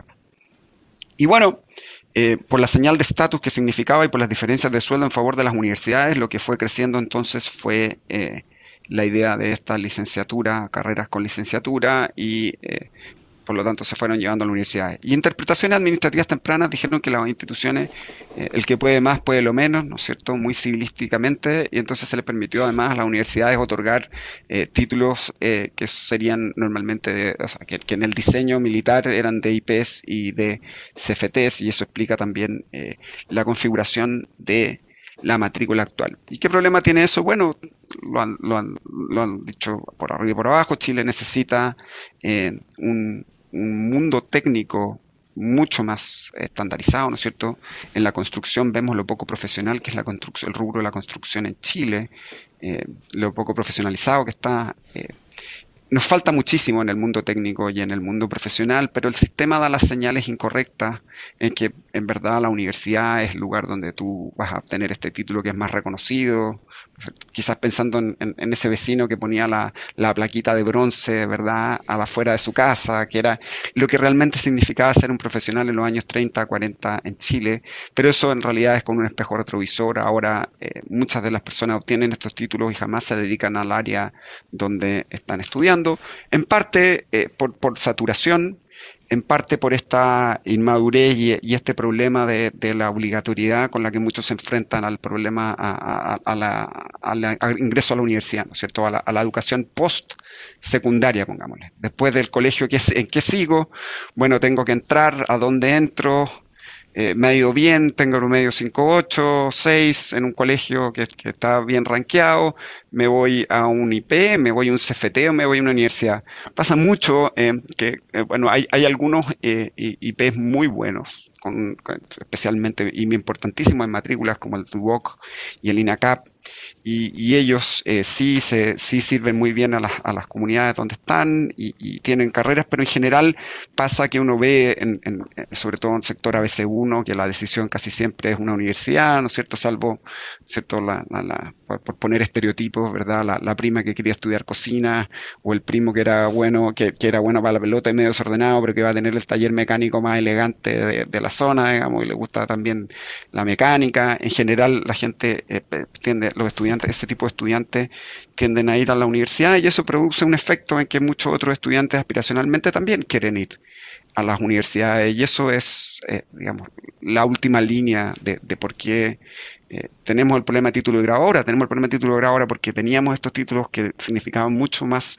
Speaker 3: Y bueno, eh, por la señal de estatus que significaba y por las diferencias de sueldo en favor de las universidades, lo que fue creciendo entonces fue eh, la idea de esta licenciatura, carreras con licenciatura, y eh, por lo tanto se fueron llevando a las universidades. Y interpretaciones administrativas tempranas dijeron que las instituciones, eh, el que puede más puede lo menos, ¿no es cierto?, muy civilísticamente, y entonces se les permitió además a las universidades otorgar eh, títulos eh, que serían normalmente, de, o sea, que, que en el diseño militar eran de I P S y de C F Ts, y eso explica también eh, la configuración de la matrícula actual. ¿Y qué problema tiene eso? Bueno, lo han, lo han, lo han dicho por arriba y por abajo. Chile necesita eh, un un mundo técnico mucho más estandarizado, ¿no es cierto? En la construcción vemos lo poco profesional que es la construcción, el rubro de la construcción en Chile, eh, lo poco profesionalizado que está. Eh, nos falta muchísimo en el mundo técnico y en el mundo profesional, pero el sistema da las señales incorrectas en que en verdad la universidad es el lugar donde tú vas a obtener este título que es más reconocido. Quizás pensando en, en, en ese vecino que ponía la, la plaquita de bronce, ¿verdad?, a la afuera de su casa, que era lo que realmente significaba ser un profesional en los años treinta, cuarenta en Chile, pero eso en realidad es con un espejo retrovisor. Ahora eh, muchas de las personas obtienen estos títulos y jamás se dedican al área donde están estudiando, en parte eh, por, por saturación, en parte por esta inmadurez y, y este problema de, de la obligatoriedad con la que muchos se enfrentan al problema, a, a, a la, a la, al ingreso a la universidad, ¿no es cierto?, a la, a la educación post-secundaria, pongámosle. Después del colegio, ¿qué, ¿en qué sigo? Bueno, tengo que entrar, ¿a dónde entro? Eh, me ha ido bien, tengo promedio cinco punto ocho, seis en un colegio que, que está bien rankeado, me voy a un I P, me voy a un C F T o me voy a una universidad. Pasa mucho eh, que, eh, bueno, hay, hay algunos eh, I Ps muy buenos, con, con, especialmente y importantísimos en matrículas como el T U B O C y el INACAP, y, y ellos eh, sí, se, sí sirven muy bien a las, a las comunidades donde están y, y tienen carreras, pero en general pasa que uno ve, en, en, sobre todo en el sector A B C uno, que la decisión casi siempre es una universidad, ¿no es cierto?, salvo, ¿cierto?, la, la, la, por poner estereotipos, ¿verdad?, la, la prima que quería estudiar cocina, o el primo que era bueno, que, que era bueno para la pelota y medio desordenado, pero que va a tener el taller mecánico más elegante de, de la zona, digamos, y le gusta también la mecánica. En general la gente eh, tiende, los estudiantes, ese tipo de estudiantes tienden a ir a la universidad, y eso produce un efecto en que muchos otros estudiantes aspiracionalmente también quieren ir a las universidades, y eso es, eh, digamos, la última línea de, de por qué eh, tenemos el problema de título de grado ahora. Tenemos el problema de título de grado ahora porque teníamos estos títulos que significaban mucho más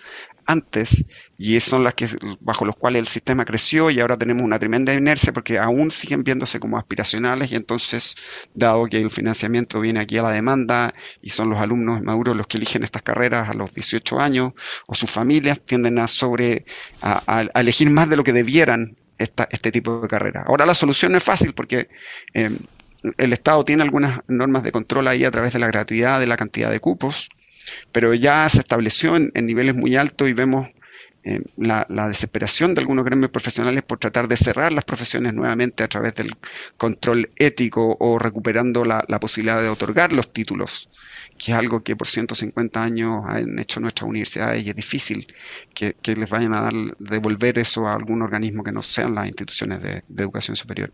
Speaker 3: antes, y son las que bajo los cuales el sistema creció, y ahora tenemos una tremenda inercia porque aún siguen viéndose como aspiracionales, y entonces, dado que el financiamiento viene aquí a la demanda y son los alumnos maduros los que eligen estas carreras a los dieciocho años, o sus familias tienden a sobre a, a, a elegir más de lo que debieran esta, este tipo de carrera. Ahora la solución no es fácil porque eh, el Estado tiene algunas normas de control ahí a través de la gratuidad de la cantidad de cupos, pero ya se estableció en, en niveles muy altos, y vemos eh, la, la desesperación de algunos gremios profesionales por tratar de cerrar las profesiones nuevamente a través del control ético, o recuperando la, la posibilidad de otorgar los títulos, que es algo que por ciento cincuenta años han hecho nuestras universidades, y es difícil que, que les vayan a dar, devolver eso a algún organismo que no sean las instituciones de, de educación superior.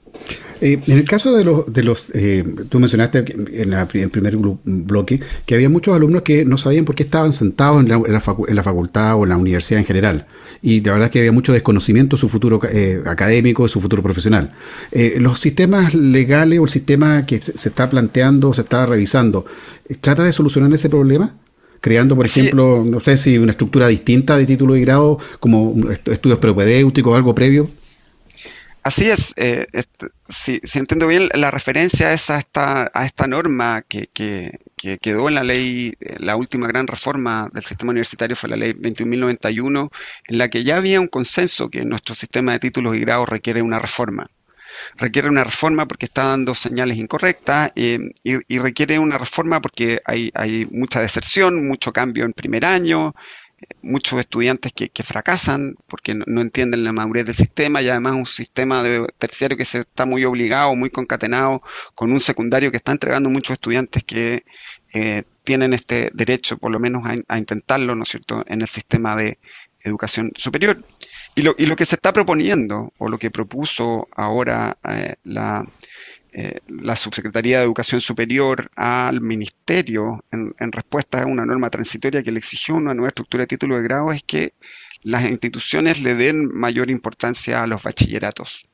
Speaker 2: Eh, en el caso de los, de los eh, tú mencionaste en, la, en el primer bloque que había muchos alumnos que no sabían por qué estaban sentados en la, en la, facu, en la facultad o en la universidad en general, y la verdad es que había mucho desconocimiento de su futuro eh, académico, de su futuro profesional. Eh, los sistemas legales o el sistema que se, se está planteando, se está revisando, ¿trata de solucionar ese problema? Creando, por sí. ejemplo, no sé si una estructura distinta de título y grado, como estudios propedéuticos o algo previo.
Speaker 3: Así es, eh, este, si, si entiendo bien, la referencia es a esta, a esta norma que, que, que quedó en la ley, la última gran reforma del sistema universitario fue la ley veintiún mil noventa y uno, en la que ya había un consenso que nuestro sistema de títulos y grados requiere una reforma. Requiere una reforma porque está dando señales incorrectas, eh, y, y requiere una reforma porque hay, hay mucha deserción, mucho cambio en primer año, muchos estudiantes que, que fracasan porque no, no entienden la madurez del sistema, y además un sistema de terciario que se está muy obligado, muy concatenado con un secundario que está entregando muchos estudiantes que eh, tienen este derecho por lo menos a, a intentarlo, ¿no es cierto?, en el sistema de educación superior. Y lo, y lo que se está proponiendo, o lo que propuso ahora eh, la Eh, la Subsecretaría de Educación Superior al Ministerio en, en respuesta a una norma transitoria que le exigió una nueva estructura de título de grado, es que las instituciones le den mayor importancia a los bachilleratos,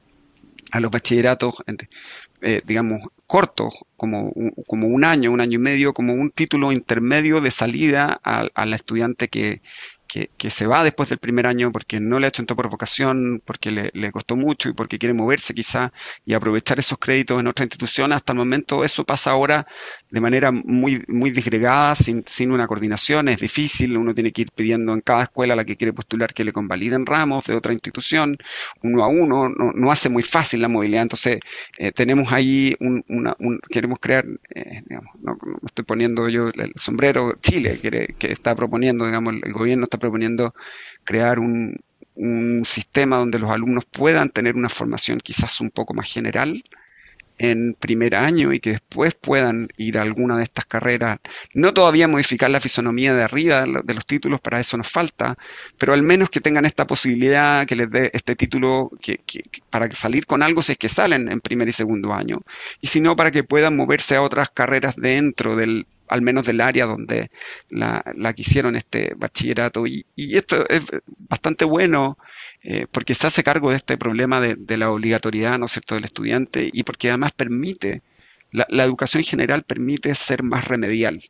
Speaker 3: a los bachilleratos, eh, digamos, cortos, como un, como un año, un año y medio, como un título intermedio de salida al, al estudiante que, que, que se va después del primer año porque no le ha hecho entrar por vocación, porque le, le costó mucho y porque quiere moverse quizá y aprovechar esos créditos en otra institución. Hasta el momento eso pasa ahora de manera muy, muy disgregada, sin, sin una coordinación. Es difícil, uno tiene que ir pidiendo en cada escuela a la que quiere postular que le convaliden ramos de otra institución, uno a uno, no, no hace muy fácil la movilidad. Entonces eh, tenemos ahí un, una, un, queremos crear, eh, digamos, no, no estoy poniendo yo el sombrero, Chile quiere, que está proponiendo, digamos, el gobierno está proponiendo crear un, un sistema donde los alumnos puedan tener una formación quizás un poco más general en primer año y que después puedan ir a alguna de estas carreras, no todavía modificar la fisonomía de arriba de los títulos, para eso nos falta, pero al menos que tengan esta posibilidad, que les dé este título que, que, para salir con algo si es que salen en primer y segundo año, y si no, para que puedan moverse a otras carreras dentro del, al menos del área donde la, la quisieron este bachillerato. Y, y esto es bastante bueno eh, porque se hace cargo de este problema de, de la obligatoriedad, ¿no es cierto?, del estudiante, y porque además permite, la, la educación general permite ser más remedial.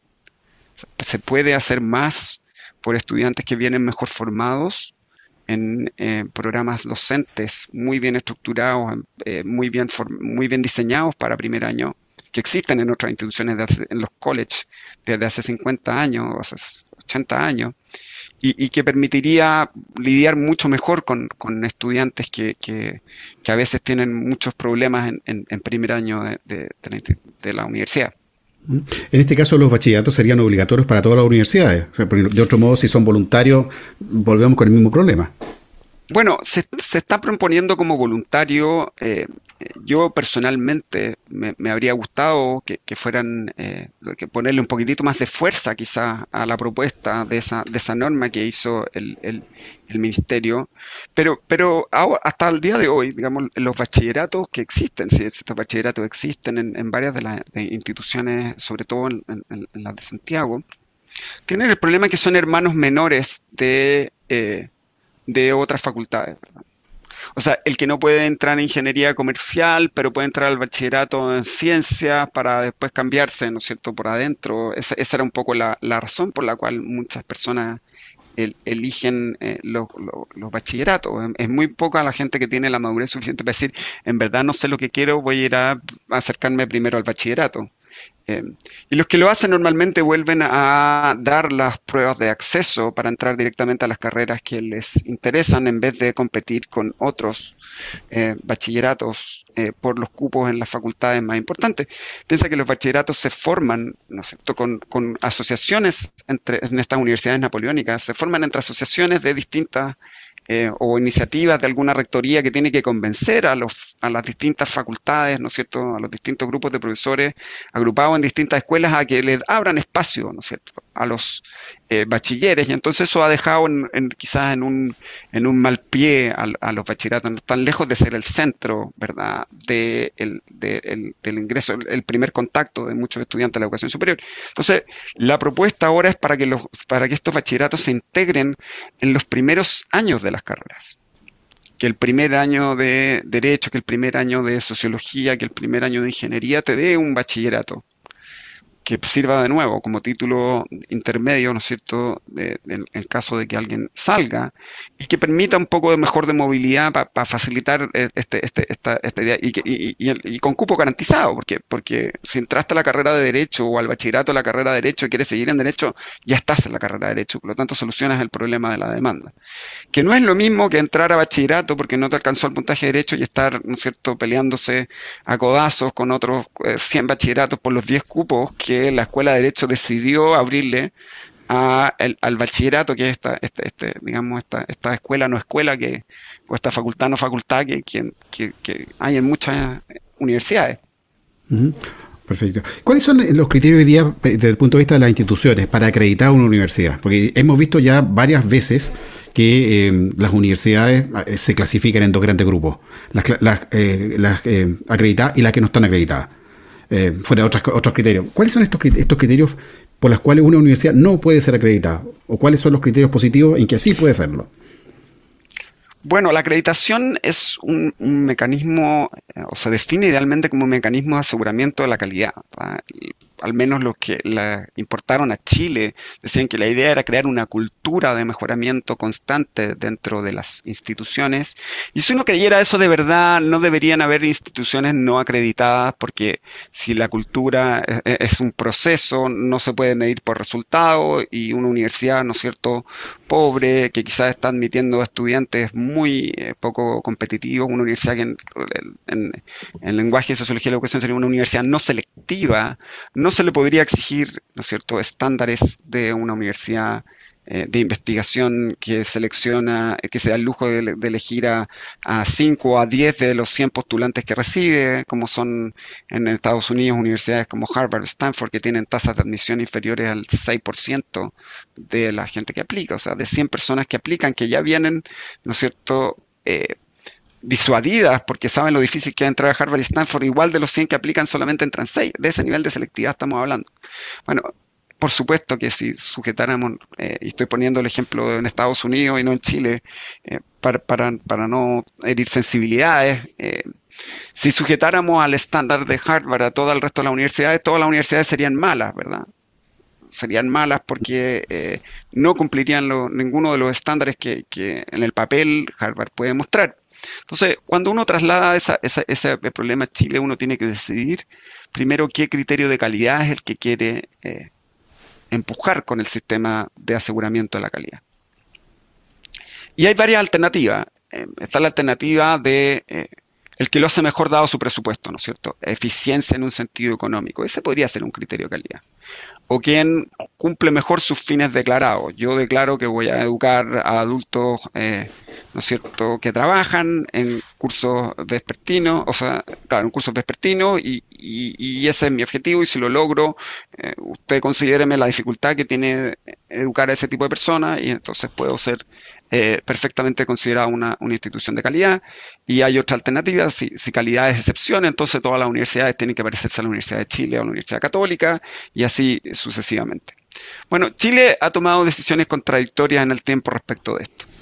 Speaker 3: Se puede hacer más por estudiantes que vienen mejor formados en eh, programas docentes muy bien estructurados, eh, muy bien form- muy bien diseñados para primer año, que existen en otras instituciones, de hace, en los colleges, desde hace cincuenta años, hace ochenta años, y, y que permitiría lidiar mucho mejor con, con estudiantes que, que, que a veces tienen muchos problemas en, en, en primer año de, de, de, la, de la universidad.
Speaker 2: En este caso, los bachilleratos serían obligatorios para todas las universidades. De otro modo, si son voluntarios, volvemos con el mismo problema.
Speaker 3: Bueno, se, se está proponiendo como voluntario. Eh, yo personalmente me, me habría gustado que, que fueran, eh, que ponerle un poquitito más de fuerza quizás a la propuesta de esa, de esa norma que hizo el, el, el ministerio, pero, pero ahora, hasta el día de hoy, digamos, los bachilleratos que existen, si estos bachilleratos existen en, en varias de las de instituciones, sobre todo en, en, en las de Santiago, tienen el problema que son hermanos menores de... Eh, de otras facultades, ¿verdad? O sea, el que no puede entrar en ingeniería comercial, pero puede entrar al bachillerato en ciencias para después cambiarse, ¿no es cierto?, por adentro. Esa, esa era un poco la, la razón por la cual muchas personas el, eligen eh, los, los, los bachilleratos. Es muy poca la gente que tiene la madurez suficiente para decir, en verdad no sé lo que quiero, voy a ir a acercarme primero al bachillerato. Eh, y los que lo hacen normalmente vuelven a dar las pruebas de acceso para entrar directamente a las carreras que les interesan en vez de competir con otros eh, bachilleratos eh, por los cupos en las facultades más importantes. Piensa que los bachilleratos se forman, ¿no es cierto?, con, con asociaciones entre, en estas universidades napoleónicas, se forman entre asociaciones de distintas Eh, o iniciativas de alguna rectoría que tiene que convencer a, los, a las distintas facultades, ¿no es cierto?, a los distintos grupos de profesores agrupados en distintas escuelas a que les abran espacio, ¿no es cierto?, a los eh, bachilleres, y entonces eso ha dejado en, en, quizás en un, en un mal pie a, a los bachilleratos, no están lejos de ser el centro, ¿verdad?, de el, de, el, del ingreso, el, el primer contacto de muchos estudiantes de la educación superior. Entonces, la propuesta ahora es para que, los, para que estos bachilleratos se integren en los primeros años de las carreras. Que el primer año de Derecho, que el primer año de Sociología, que el primer año de Ingeniería te dé un bachillerato que sirva de nuevo como título intermedio, ¿no es cierto?, de, de, en el caso de que alguien salga, y que permita un poco de mejor de movilidad para pa facilitar este, este, esta, esta idea, y, que, y, y, y con cupo garantizado, porque, porque si entraste a la carrera de Derecho o al bachillerato de la carrera de Derecho y quieres seguir en Derecho, ya estás en la carrera de Derecho, por lo tanto solucionas el problema de la demanda. Que no es lo mismo que entrar a bachillerato porque no te alcanzó el puntaje de Derecho y estar, ¿no es cierto?, peleándose a codazos con otros eh, cien bachilleratos por los diez cupos que la Escuela de Derecho decidió abrirle a el, al bachillerato, que es esta, este, este, digamos, esta, esta escuela no escuela, que, o esta facultad no facultad que, que, que, que hay en muchas universidades.
Speaker 2: Uh-huh. Perfecto. ¿Cuáles son los criterios hoy día desde el punto de vista de las instituciones para acreditar una universidad? Porque hemos visto ya varias veces que eh, las universidades eh, se clasifican en dos grandes grupos, las, las, eh, las eh, acreditadas y las que no están acreditadas. Eh, fuera de otros, otros criterios. ¿Cuáles son estos, estos criterios por los cuales una universidad no puede ser acreditada? ¿O cuáles son los criterios positivos en que sí puede serlo?
Speaker 3: Bueno, la acreditación es un, un mecanismo, eh, o se define idealmente como un mecanismo de aseguramiento de la calidad, ¿verdad? Al menos los que la importaron a Chile decían que la idea era crear una cultura de mejoramiento constante dentro de las instituciones, y si uno creyera eso de verdad, no deberían haber instituciones no acreditadas, porque si la cultura es, es un proceso, no se puede medir por resultados, y una universidad, ¿no es cierto?, pobre, que quizás está admitiendo estudiantes muy eh, poco competitivos, una universidad que en, en, en lenguaje de sociología de la educación sería una universidad no selectiva, no se le podría exigir, ¿no es cierto?, estándares de una universidad eh, de investigación que selecciona, que se da el lujo de, de elegir a, a cinco o a diez de los cien postulantes que recibe, como son en Estados Unidos universidades como Harvard, Stanford, que tienen tasas de admisión inferiores al seis por ciento de la gente que aplica, o sea, de cien personas que aplican, que ya vienen, ¿no es cierto?, eh, disuadidas porque saben lo difícil que es entrar a Harvard y Stanford, igual de los cien que aplican solamente entran seis, de ese nivel de selectividad estamos hablando. Bueno, por supuesto que si sujetáramos, eh, y estoy poniendo el ejemplo en Estados Unidos y no en Chile, eh, para, para, para no herir sensibilidades, eh, si sujetáramos al estándar de Harvard a todo el resto de las universidades, todas las universidades serían malas, ¿verdad? Serían malas porque eh, no cumplirían lo, ninguno de los estándares que, que en el papel Harvard puede mostrar. Entonces, cuando uno traslada esa, esa, ese problema a Chile, uno tiene que decidir primero qué criterio de calidad es el que quiere eh, empujar con el sistema de aseguramiento de la calidad. Y hay varias alternativas. Eh, está la alternativa de eh, el que lo hace mejor dado su presupuesto, ¿no es cierto? Eficiencia en un sentido económico. Ese podría ser un criterio de calidad. O quien cumple mejor sus fines declarados. Yo declaro que voy a educar a adultos, eh, ¿no es cierto?, que trabajan en cursos vespertinos, o sea, claro, en cursos vespertinos, y, y, y ese es mi objetivo, y si lo logro, eh, usted considéreme la dificultad que tiene educar a ese tipo de personas, y entonces puedo ser eh, perfectamente considerada una, una institución de calidad. Y hay otra alternativa, si, si calidad es excepción, entonces todas las universidades tienen que parecerse a la Universidad de Chile o a la Universidad Católica, y así sucesivamente. Bueno, Chile ha tomado decisiones contradictorias en el tiempo respecto de esto.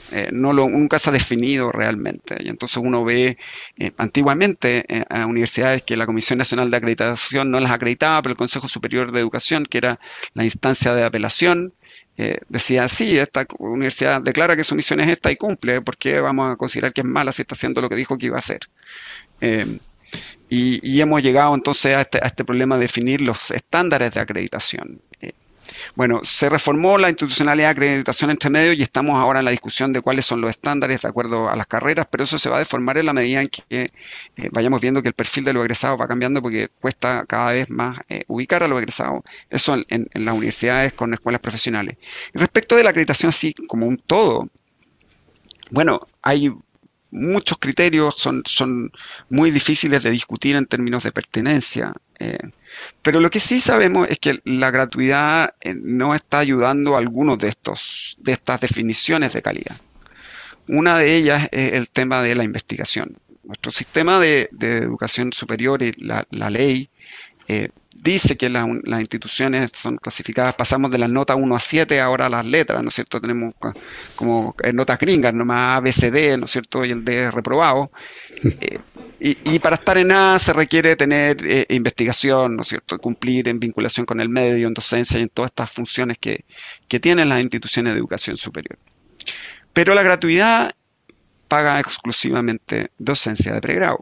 Speaker 3: Eh, no lo, nunca se ha definido realmente. Y entonces uno ve eh, antiguamente eh, a universidades que la Comisión Nacional de Acreditación no las acreditaba, pero el Consejo Superior de Educación, que era la instancia de apelación, eh, decía, sí, esta universidad declara que su misión es esta y cumple, ¿por qué vamos a considerar que es mala si está haciendo lo que dijo que iba a hacer? Eh, y, y hemos llegado entonces a este, a este problema de definir los estándares de acreditación. Eh, Bueno, se reformó la institucionalidad de acreditación entre medio y estamos ahora en la discusión de cuáles son los estándares de acuerdo a las carreras, pero eso se va a deformar en la medida en que eh, vayamos viendo que el perfil de los egresados va cambiando porque cuesta cada vez más eh, ubicar a los egresados, eso en, en, en las universidades con escuelas profesionales. Y respecto de la acreditación así como un todo, bueno, hay muchos criterios, son, son muy difíciles de discutir en términos de pertenencia. Eh, pero lo que sí sabemos es que la gratuidad eh, no está ayudando a algunos de estos, de estas definiciones de calidad. Una de ellas es el tema de la investigación. Nuestro sistema de, de educación superior y la, la ley eh, dice que la, las instituciones son clasificadas, pasamos de las notas uno a siete ahora a las letras, ¿no es cierto? Tenemos como eh, notas gringas, nomás A, B, C, D, ¿no es cierto? Y el D es reprobado. Eh, y, y para estar en A se requiere tener eh, investigación, ¿no es cierto? Cumplir en vinculación con el medio, en docencia y en todas estas funciones que, que tienen las instituciones de educación superior. Pero la gratuidad paga exclusivamente docencia de pregrado.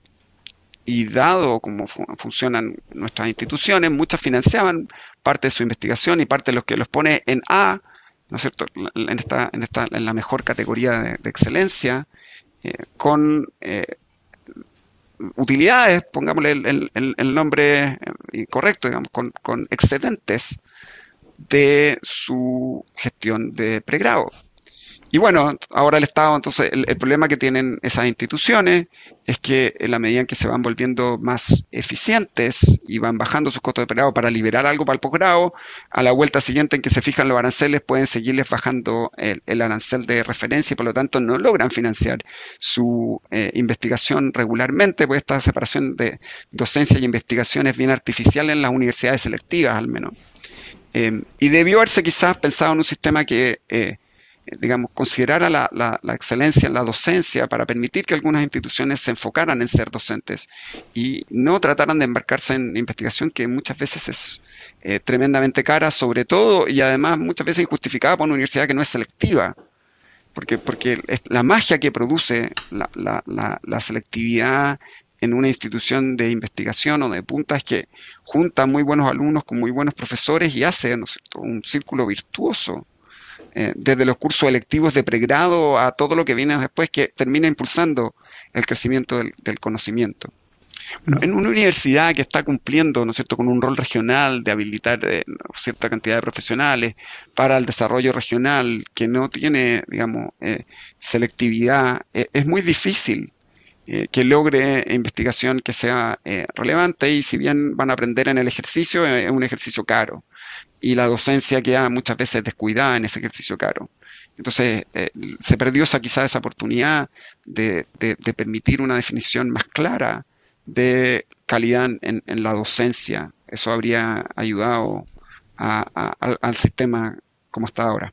Speaker 3: Y dado cómo fu funcionan nuestras instituciones, muchas financiaban parte de su investigación y parte de los que los pone en A, ¿no es cierto?, en, esta, en, esta, en la mejor categoría de, de excelencia, eh, con eh, utilidades, pongámosle el, el, el nombre correcto, digamos, con, con excedentes de su gestión de pregrado. Y bueno, ahora el Estado, entonces, el, el problema que tienen esas instituciones es que en la medida en que se van volviendo más eficientes y van bajando sus costos de pregrado para liberar algo para el posgrado, a la vuelta siguiente en que se fijan los aranceles pueden seguirles bajando el, el arancel de referencia y por lo tanto no logran financiar su eh, investigación regularmente, porque esta separación de docencia y investigación es bien artificial en las universidades selectivas al menos. Eh, y debió haberse quizás pensado en un sistema que... Eh, digamos, considerara la, la, la excelencia en la docencia para permitir que algunas instituciones se enfocaran en ser docentes y no trataran de embarcarse en investigación que muchas veces es eh, tremendamente cara, sobre todo y además muchas veces injustificada por una universidad que no es selectiva, porque, porque la magia que produce la, la, la, la selectividad en una institución de investigación o de punta es que junta muy buenos alumnos con muy buenos profesores y hace, ¿no es cierto?, un círculo virtuoso. Eh, desde los cursos electivos de pregrado a todo lo que viene después, que termina impulsando el crecimiento del, del conocimiento. Bueno, en una universidad que está cumpliendo, ¿no es cierto?, con un rol regional de habilitar eh, cierta cantidad de profesionales para el desarrollo regional, que no tiene, digamos, eh, selectividad, eh, es muy difícil eh, que logre investigación que sea eh, relevante y si bien van a aprender en el ejercicio, eh, es un ejercicio caro. Y la docencia queda muchas veces descuidada en ese ejercicio caro. Entonces, eh, se perdió esa, quizá esa oportunidad de, de, de permitir una definición más clara de calidad en, en la docencia. Eso habría ayudado a, a, al, al sistema como está ahora.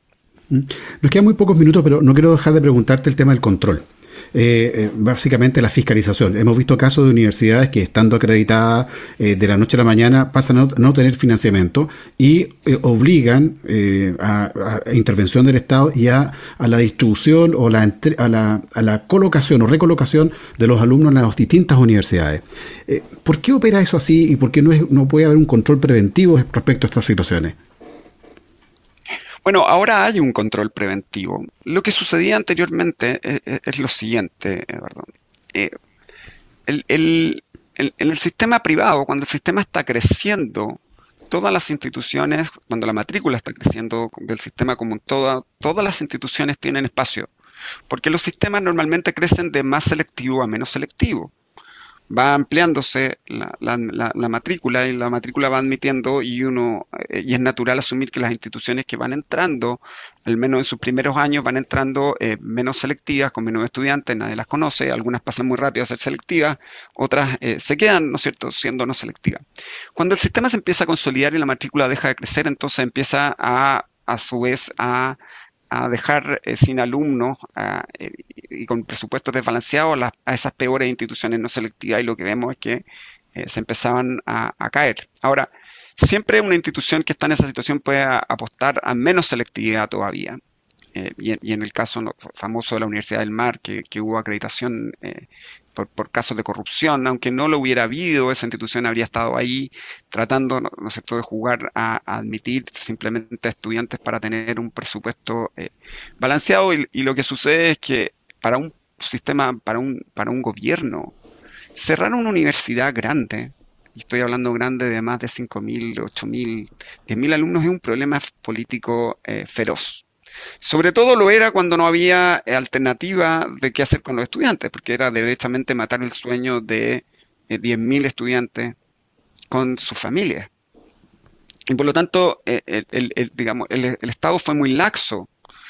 Speaker 2: Nos quedan muy pocos minutos, pero no quiero dejar de preguntarte el tema del control. Eh, eh, básicamente la fiscalización. Hemos visto casos de universidades que estando acreditadas eh, de la noche a la mañana pasan a no, no tener financiamiento y eh, obligan eh, a, a intervención del Estado y a, a la distribución o la, a, la, a la colocación o recolocación de los alumnos en las distintas universidades. Eh, ¿Por qué opera eso así y por qué no, es, no puede haber un control preventivo respecto a estas situaciones?
Speaker 3: Bueno, ahora hay un control preventivo. Lo que sucedía anteriormente es, es, es lo siguiente, Eduardo. Eh, el, el, el, en el sistema privado, cuando el sistema está creciendo, todas las instituciones, cuando la matrícula está creciendo del sistema como un todo, todas las instituciones tienen espacio. Porque los sistemas normalmente crecen de más selectivo a menos selectivo. Va ampliándose la, la, la, la matrícula y la matrícula va admitiendo y uno eh, y es natural asumir que las instituciones que van entrando, al menos en sus primeros años, van entrando eh, menos selectivas, con menos estudiantes, nadie las conoce, algunas pasan muy rápido a ser selectivas, otras eh, se quedan, ¿no es cierto?, siendo no selectivas. Cuando el sistema se empieza a consolidar y la matrícula deja de crecer, entonces empieza a, a su vez a, a dejar eh, sin alumnos a, eh, y con presupuestos desbalanceados a, las, a esas peores instituciones no selectivas, y lo que vemos es que eh, se empezaban a, a caer. Ahora, siempre una institución que está en esa situación puede a, apostar a menos selectividad todavía. Eh, y, en, y en el caso no, famoso de la Universidad del Mar, que, que hubo acreditación eh, por, por casos de corrupción, aunque no lo hubiera habido, esa institución habría estado ahí tratando, ¿no, ¿no es cierto?, de jugar a, a admitir simplemente a estudiantes para tener un presupuesto eh, balanceado. Y, y lo que sucede es que para un sistema, para un, para un gobierno, cerrar una universidad grande, y estoy hablando grande de más de cinco mil, ocho mil, diez mil alumnos, es un problema político eh, feroz. Sobre todo lo era cuando no había alternativa de qué hacer con los estudiantes, porque era derechamente matar el sueño de eh, diez mil estudiantes con sus familias. Y por lo tanto, eh, el, el, el, digamos, el, el Estado fue muy laxo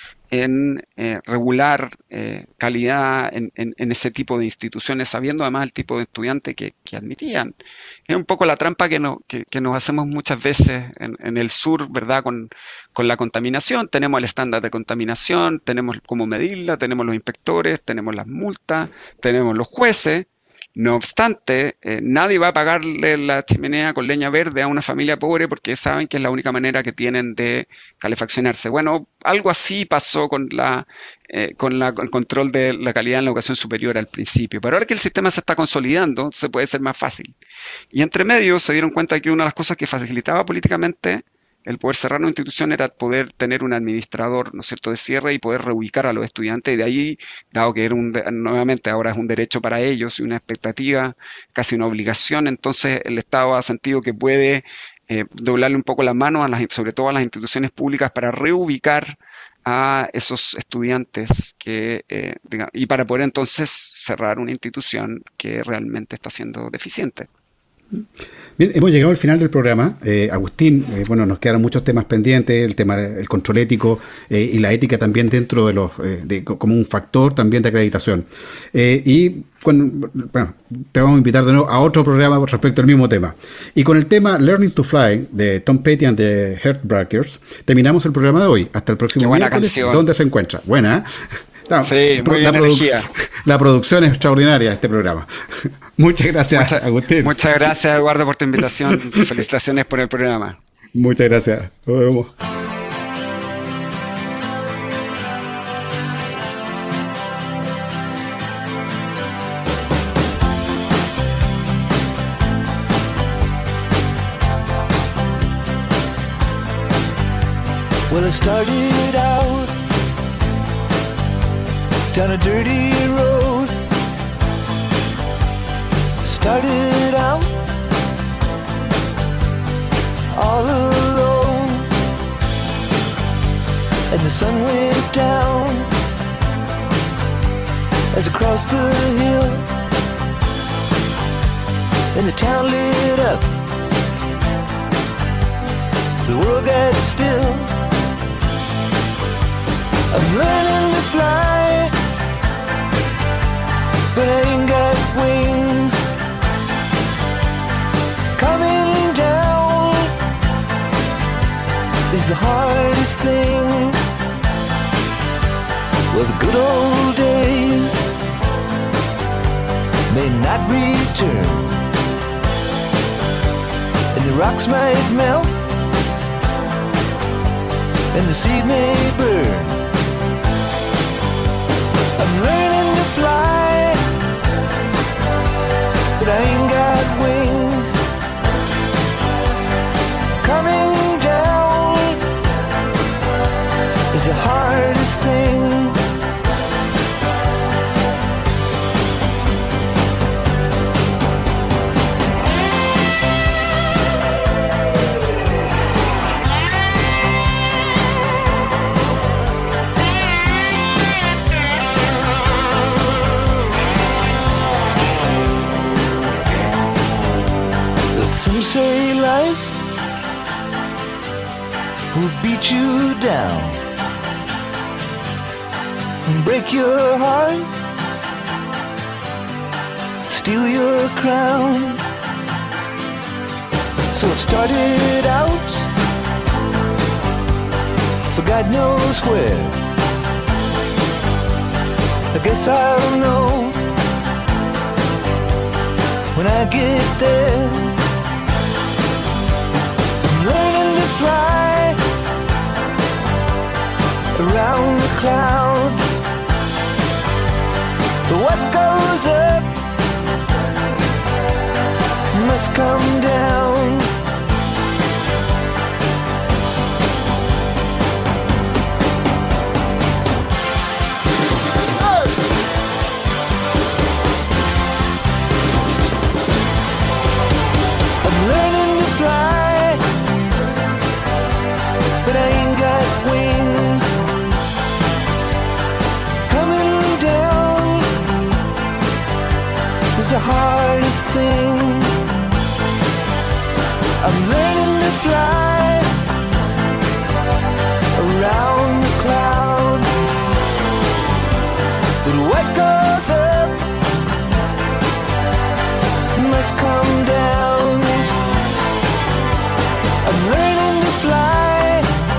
Speaker 3: en eh, regular eh, calidad en, en, en ese tipo de instituciones, sabiendo además el tipo de estudiante que, que admitían. Es un poco la trampa que, no, que, que nos hacemos muchas veces en, en el sur, ¿verdad?, con, con la contaminación. Tenemos el estándar de contaminación, tenemos cómo medirla, tenemos los inspectores, tenemos las multas, tenemos los jueces. No obstante, eh, nadie va a pagarle la chimenea con leña verde a una familia pobre porque saben que es la única manera que tienen de calefaccionarse. Bueno, algo así pasó con, la, eh, con la, el control de la calidad en la educación superior al principio. Pero ahora que el sistema se está consolidando, se puede ser más fácil. Y entre medio se dieron cuenta que una de las cosas que facilitaba políticamente el poder cerrar una institución era poder tener un administrador, ¿no es cierto?, de cierre y poder reubicar a los estudiantes. Y de ahí, dado que era un, nuevamente ahora es un derecho para ellos y una expectativa, casi una obligación, entonces el Estado ha sentido que puede eh, doblarle un poco la mano, a las, sobre todo a las instituciones públicas, para reubicar a esos estudiantes que, eh, digamos, y para poder entonces cerrar una institución que realmente está siendo deficiente.
Speaker 2: Bien, hemos llegado al final del programa. Eh, Agustín, eh, bueno, nos quedaron muchos temas pendientes, el tema del control ético eh, y la ética también dentro de los, eh, de, como un factor también de acreditación. Eh, y cuando, bueno, te vamos a invitar de nuevo a otro programa respecto al mismo tema. Y con el tema Learning to Fly de Tom Petty and the Heartbreakers, terminamos el programa de hoy. Hasta el próximo miércoles. ¿Dónde se encuentra? Buena, ¿eh? No,
Speaker 3: sí, muy
Speaker 2: la,
Speaker 3: bien
Speaker 2: produ-
Speaker 3: energía.
Speaker 2: La producción es extraordinaria de este programa. Muchas gracias,
Speaker 3: Mucha,
Speaker 2: Agustín.
Speaker 3: Muchas gracias, Eduardo, por tu invitación. Felicitaciones por el programa.
Speaker 2: Muchas gracias. Nos vemos.
Speaker 6: Well, I started out down a dirty road. Started out all alone, and the sun went down as I crossed the hill, and the town lit up. The world got still. I'm learning to fly, but I ain't got wings. Coming down is the hardest thing. Well, the good old days may not return, and the rocks might melt, and the seed may burn. I'm learning to fly, but I ain't got wings. Coming down is the hardest thing. Some say life will beat you down and break your heart, steal your crown. So it started out for God knows where, I guess I'll know when I get there. I'm learning to fly around the clouds. But what goes up must come down. I'm learning to fly, but I ain't got wings. Coming down is the hardest thing. I'm learning to fly around the clouds. But what goes up must come down. I'm learning to fly.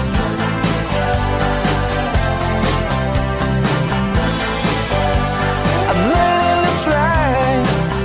Speaker 6: I'm learning to fly.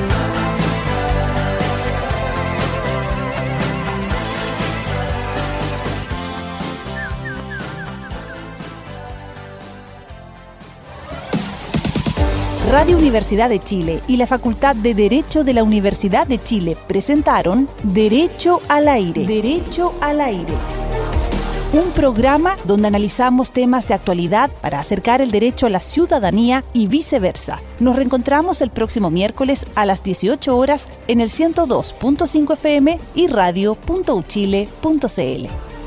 Speaker 1: Radio Universidad de Chile y la Facultad de Derecho de la Universidad de Chile presentaron Derecho al Aire. Derecho al Aire. Un programa donde analizamos temas de actualidad para acercar el derecho a la ciudadanía y viceversa. Nos reencontramos el próximo miércoles a las dieciocho horas en el ciento dos punto cinco F M y radio punto u chile punto c l.